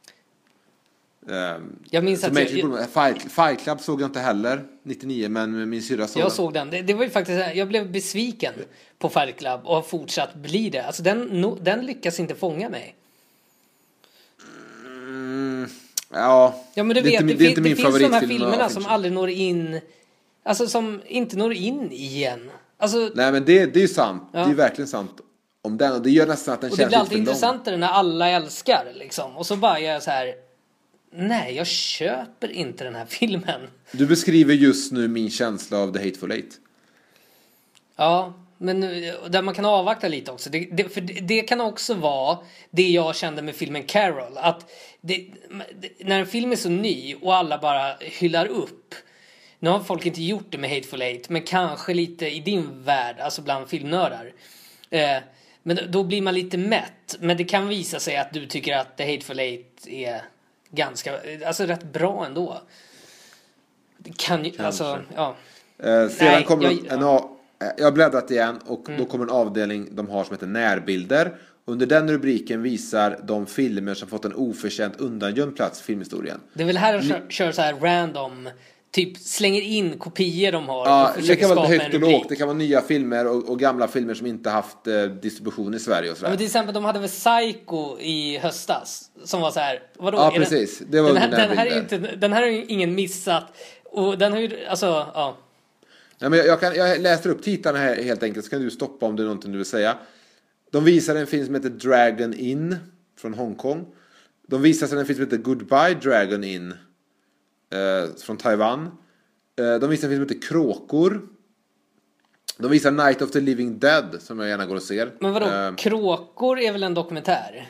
Um, jag minns att Matrix, jag... Fight, Fight Club såg jag inte heller nittionio, men min syrra såg jag den. såg den. Det, det var ju faktiskt, jag blev besviken på Fight Club och har fortsatt bli det. Alltså den, no, den lyckas inte fånga mig. Mm, ja. Ja, men du det vet, inte, det, det, är inte det min finns de här filmerna filmerna som aldrig når in, alltså som inte når in igen. Alltså, nej, men det, det är ju sant. Ja. Det är ju verkligen sant om den, och det gör nästan att den och känns det blir alltid lite för intressantare när alla älskar liksom. Och så bara gör jag så här: nej, jag köper inte den här filmen. Du beskriver just nu min känsla av The Hateful Eight. Ja, men där man kan avvakta lite också. Det, det, för det, det kan också vara det jag kände med filmen Carol. Att det, när en film är så ny och alla bara hyllar upp. Nu har folk inte gjort det med Hateful Eight, men kanske lite i din värld, alltså bland filmnördar. Eh, men då blir man lite mätt. Men det kan visa sig att du tycker att The Hateful Eight är ganska, alltså rätt bra ändå. Det kan ju, kanske. Alltså, ja. Eh, sedan Nej, kommer jag, en, ja. jag har bläddrat igen och Mm. då kommer en avdelning de har som heter närbilder. Under den rubriken visar de filmer som fått en oförtjänt undangömd plats i filmhistorien. Det är väl här de kör, kör så här random, typ slänger in kopior de har. Ja, och det kan vara skapa högt en och lågt. rubrik. Det kan vara nya filmer och, och gamla filmer som inte haft eh, distribution i Sverige och sådär. Ja, men till exempel de hade väl Psycho i höstas som var så här, vadå? Ja, är precis. Den, det var den, här, under den, här är ju inte, den här har ju ingen missat. Och den har ju, alltså, ja. Nej, men jag, jag, kan, jag läser upp titlarna här helt enkelt, så kan du stoppa om det är någonting du vill säga. De visar en film som heter Dragon Inn från Hongkong. De visar en film som heter Goodbye Dragon Inn eh, från Taiwan. Eh, de visar en film som heter Kråkor. De visar Night of the Living Dead, som jag gärna går och ser. Men vadå, Eh, Kråkor är väl en dokumentär?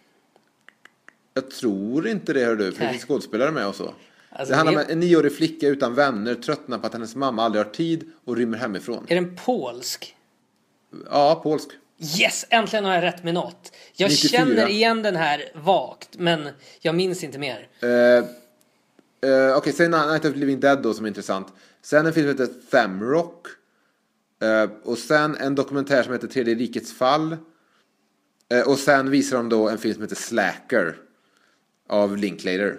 jag tror inte det, hör du, för det Nej. finns skådespelare med och så. Alltså, det handlar är, om en nioårig flicka utan vänner, tröttnar på att hennes mamma aldrig har tid och rymmer hemifrån. är den polsk? Ja, polsk. Yes, äntligen har jag rätt med något. Jag nittiofyra. känner igen den här vagt, men jag minns inte mer. Uh, uh, Okej, okay, sen Night of the Living Dead då, som är intressant. Sen en film som heter Thamrock. Uh, och sen en dokumentär som heter Tredje rikets fall. Uh, och sen visar de då en film som heter Slacker av Linklater.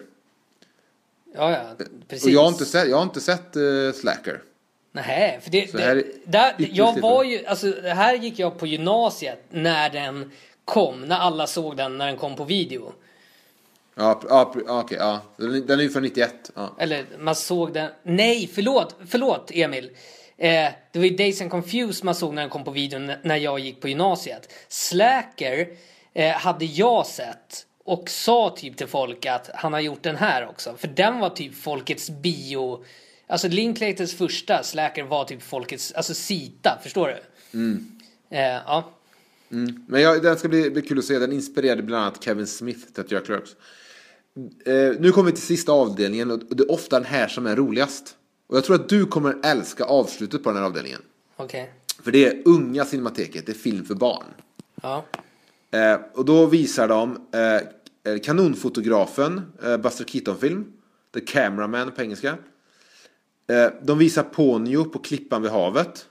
Ja, ja, precis. Och jag har inte sett, jag har inte sett uh, Slacker. Nej, för det, Så här det, är där, ytterst jag lite. var ju, alltså det här gick jag på gymnasiet när den kom, när alla såg den, när den kom på video. Ja, ja okej, okay, ja. Den, den är ju från nittioett. Ja. Eller man såg den, nej förlåt, förlåt Emil. Eh, det var ju Days and Confused man såg när den kom på video n- när jag gick på gymnasiet. Slacker eh, hade jag sett och sa typ till folk att han har gjort den här också. För den var typ folkets bio. Alltså Linklaters första Slacker var typ folkets, alltså Sita, förstår du? Mm. Eh, ja. Mm. Men jag, den ska bli, bli kul att se. Den inspirerade bland annat Kevin Smith till att göra Clerks. Eh, nu kommer vi till sista avdelningen, och det är ofta den här som är roligast. Och jag tror att du kommer älska avslutet på den här avdelningen. Okej. Okay. För det är unga Cinemateket, det är film för barn. Ja. Eh, och då visar de eh, kanonfotografen, eh, Buster Keaton-film, The Cameraman på engelska. Eh, de visar Ponyo på klippan vid havet.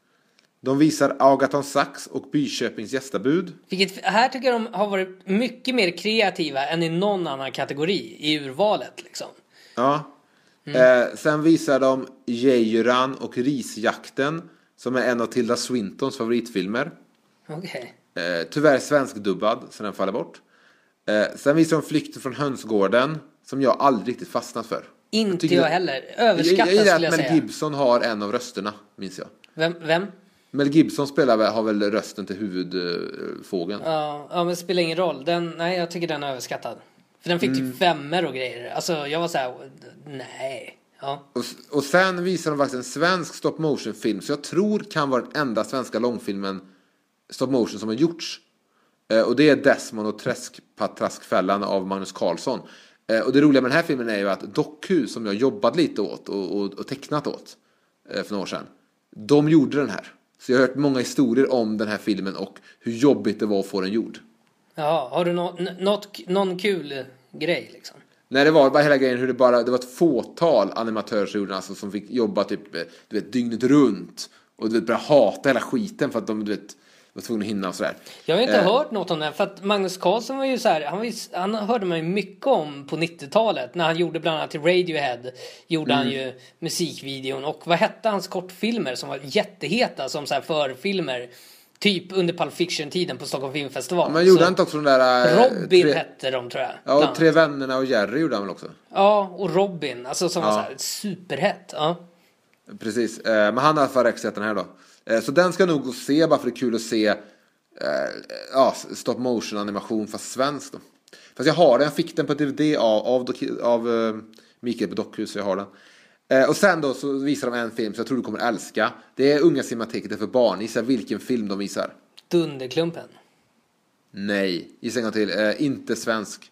De visar Agaton Sax och Byköpings gästabud. Vilket här tycker jag de har varit mycket mer kreativa än i någon annan kategori i urvalet liksom. Ja. Mm. Eh, sen visar de Geijeran och Risjakten, som är en av Tilda Swintons favoritfilmer. Okej. Okay. Eh, tyvärr svenskdubbad, så den faller bort. Eh, sen visar de Flykten från hönsgården, som jag aldrig riktigt fastnat för. Inte jag, jag heller. Överskattat jag, jag, jag skulle jag Mel säga. Mel Gibson har en av rösterna, minns jag. Vem? Vem? Mel Gibson spelar, har väl rösten till huvudfågeln. Ja, ja, men det spelar ingen roll. Den, nej, jag tycker den är överskattad. För den fick mm. typ femmer och grejer. Alltså, jag var så här, nej. Ja. Och, och sen visar de faktiskt en svensk stop motion film, så jag tror kan vara den enda svenska långfilmen stop motion som har gjorts. Eh, och det är Desmond och Träskpatraskfällan av Magnus Carlsson. Eh, och det roliga med den här filmen är ju att Dockhus, som jag jobbat lite åt och, och, och tecknat åt eh, för några år sedan, de gjorde den här. Så jag har hört många historier om den här filmen och hur jobbigt det var att få den gjord. Ja, har du nå, något, någon kul grej liksom? Nej, det var bara hela grejen hur det bara, det var ett fåtal animatörer som gjorde, alltså, som fick jobba typ, du vet, dygnet runt. Och du vet, började hata hela skiten för att de, du vet, var tvungna att hinna och sådär. Jag har inte eh. hört något om det, för att Magnus Carlsson var ju så här, han, var ju, han hörde man ju mycket om på nittiotalet. När han gjorde bland annat till Radiohead, gjorde mm. han ju musikvideon. Och vad hette hans kortfilmer som var jätteheta som så här förfilmer? Typ under Pulp Fiction-tiden på Stockholm Filmfestival. Ja, men gjorde han inte också den där... Robin tre... hette de, tror jag. Ja, och Tre vännerna och Jerry gjorde han väl också. Ja, och Robin. Alltså som ja. var så här superhett. Ja. Precis. Men han har i alla fall regisserat den här då. Så den ska nog gå och se, bara för det är kul att se ja, stop motion animation fast svensk då. Fast jag har den, jag fick den på D V D av, av, av uh, Mikael på Dockhus, så jag har den. Uh, och sen då så visar de en film så jag tror du kommer älska. Det är Unga Cinemateket för barn. Gissa vilken film de visar. Dunderklumpen. Nej, gissa en gång till. Uh, inte svensk.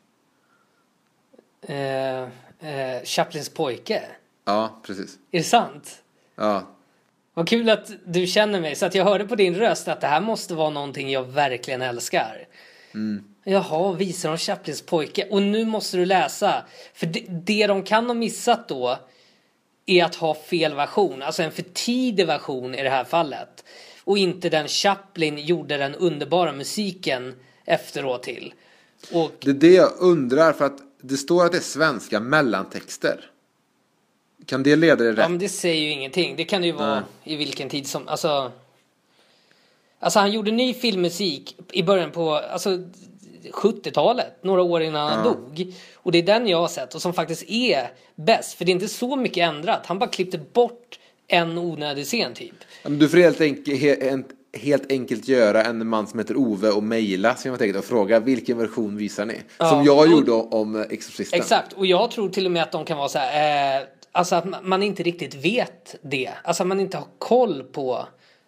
Uh, uh, Chaplins pojke. Ja, precis. Är det sant? Ja. Vad kul att du känner mig, så att jag hörde på din röst att det här måste vara någonting jag verkligen älskar. Mm. Jaha, visar de Chaplins pojke. Och nu måste du läsa. För det, det de kan ha missat då är att ha fel version. Alltså en för tidig version i det här fallet. Och inte den Chaplin gjorde den underbara musiken efteråt till. Och det är det jag undrar, för att det står att det är svenska mellantexter. Kan det leda dig rätt? Ja, men det säger ju ingenting. Det kan det ju vara Nej. i vilken tid som... Alltså, alltså han gjorde ny filmmusik i början på alltså, sjuttiotalet. Några år innan ja. han dog. Och det är den jag har sett och som faktiskt är bäst. För det är inte så mycket ändrat. Han bara klippte bort en onödig scen typ. Ja, men du får helt enkelt, helt, helt enkelt göra en man som heter Ove och mejla och fråga vilken version visar ni? Ja, som jag och, gjorde om Exorcisten. Exakt. Och jag tror till och med att de kan vara så här... Eh, Alltså att man inte riktigt vet det. Alltså att man inte har koll på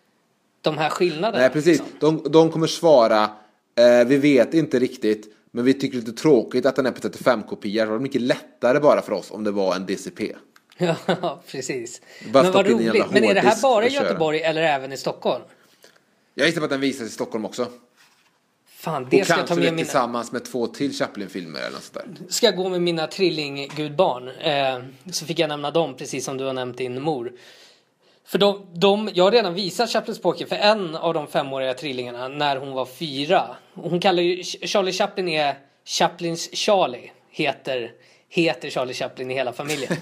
de här skillnaderna. Nej, precis. Liksom. De, de kommer svara, eh, vi vet inte riktigt, men vi tycker det är lite tråkigt att den är på trettiofem-kopia. Det var mycket lättare bara för oss om det var en D C P. Ja, precis. Bara men vad roligt. Men är det här bara i Göteborg köra. eller även i Stockholm? Jag gissar på att den visas i Stockholm också. Fan, det och ska kanske ta med mina... tillsammans med två till Chaplin-filmer eller något sådär. Ska jag gå med mina trillinggudbarn eh, så fick jag nämna dem precis som du har nämnt din mor. För de, de, jag har redan visat Chaplins pojke för en av de femåriga trillingarna när hon var fyra. Hon kallar ju Charlie Chaplin är Chaplins Charlie. Heter, heter Charlie Chaplin i hela familjen.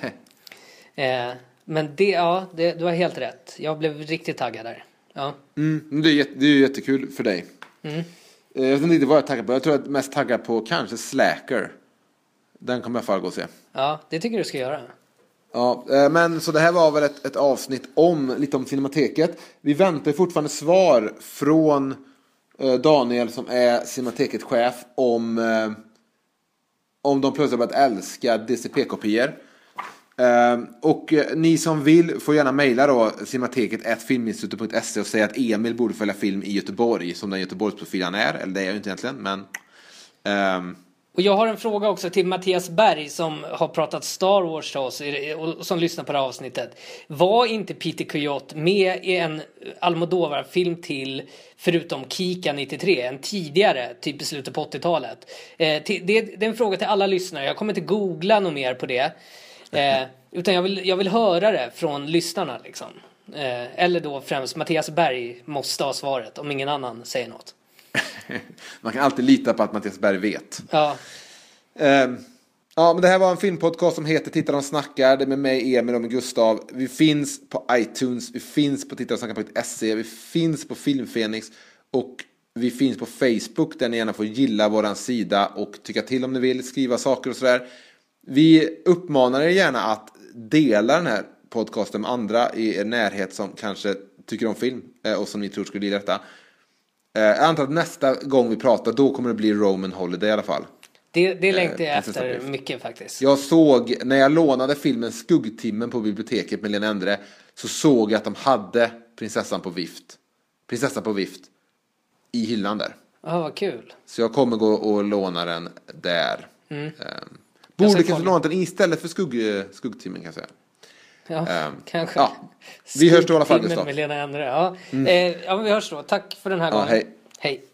eh, men det, ja, det, du har helt rätt. Jag blev riktigt taggad där. Ja. Mm, det, är jätte, det är jättekul för dig. Mm. Jag vet inte vad jag taggar på. Jag tror att jag mest taggar på kanske Slacker. Den kommer jag få gå och se. Ja, det tycker du ska göra. Ja, men så det här var väl ett, ett avsnitt om lite om Cinemateket. Vi väntar fortfarande svar från eh, Daniel som är Cinemateket-chef om, eh, om de plötsligt har börjat älska D C P-kopior. Uh, och uh, ni som vill får gärna mejla då cinemateket at filminstitutet punkt se och säga att Emil borde följa film i Göteborg som den Göteborgsprofil han är. Eller det är jag ju inte egentligen, men... Uh, Och jag har en fråga också till Mattias Berg som har pratat Star Wars till oss och som lyssnar på det här avsnittet. Var inte Peter Coyote med i en Almodovar-film till förutom Kika nittiotre, en tidigare, typ i slutet på åttiotalet? Eh, till, det, det är en fråga till alla lyssnare. Jag kommer inte googla något mer på det. Eh, utan jag vill, jag vill höra det från lyssnarna liksom. Eh, eller då främst Mattias Berg måste ha svaret om ingen annan säger något. Man kan alltid lita på att Mattias Berg vet. Ja. Um, ja, men det här var en filmpodcast som heter Tittar de snackar. Det är med mig, Emil och med Gustav. Vi finns på iTunes, vi finns på tittardesnackar punkt se, vi finns på Filmfenix och vi finns på Facebook där ni gärna får gilla våran sida och tycka till om ni vill, skriva saker och sådär. Vi uppmanar er gärna att dela den här podcasten med andra i er närhet som kanske tycker om film och som ni tror skulle gilla detta. Jag antar att nästa gång vi pratar då kommer det bli Roman Holiday i alla fall. Det, det längtar jag efter mycket faktiskt. Jag såg, när jag lånade filmen Skuggtimmen på biblioteket med Lena Endre, så såg jag att de hade prinsessan på vift. Prinsessan på vift i hyllan där. Ja, vad kul. Så jag kommer gå och låna den där. Mm. Um, borde kanske låna den istället för skugg, Skuggtimmen kan jag säga. Ja, um, kanske. Ja. Vi hörs då i alla fall, Gustav. Med Lena Endre. Ja. Mm. Eh, ja, men vi hörs då. Tack för den här ja, gången. Hej. Hej.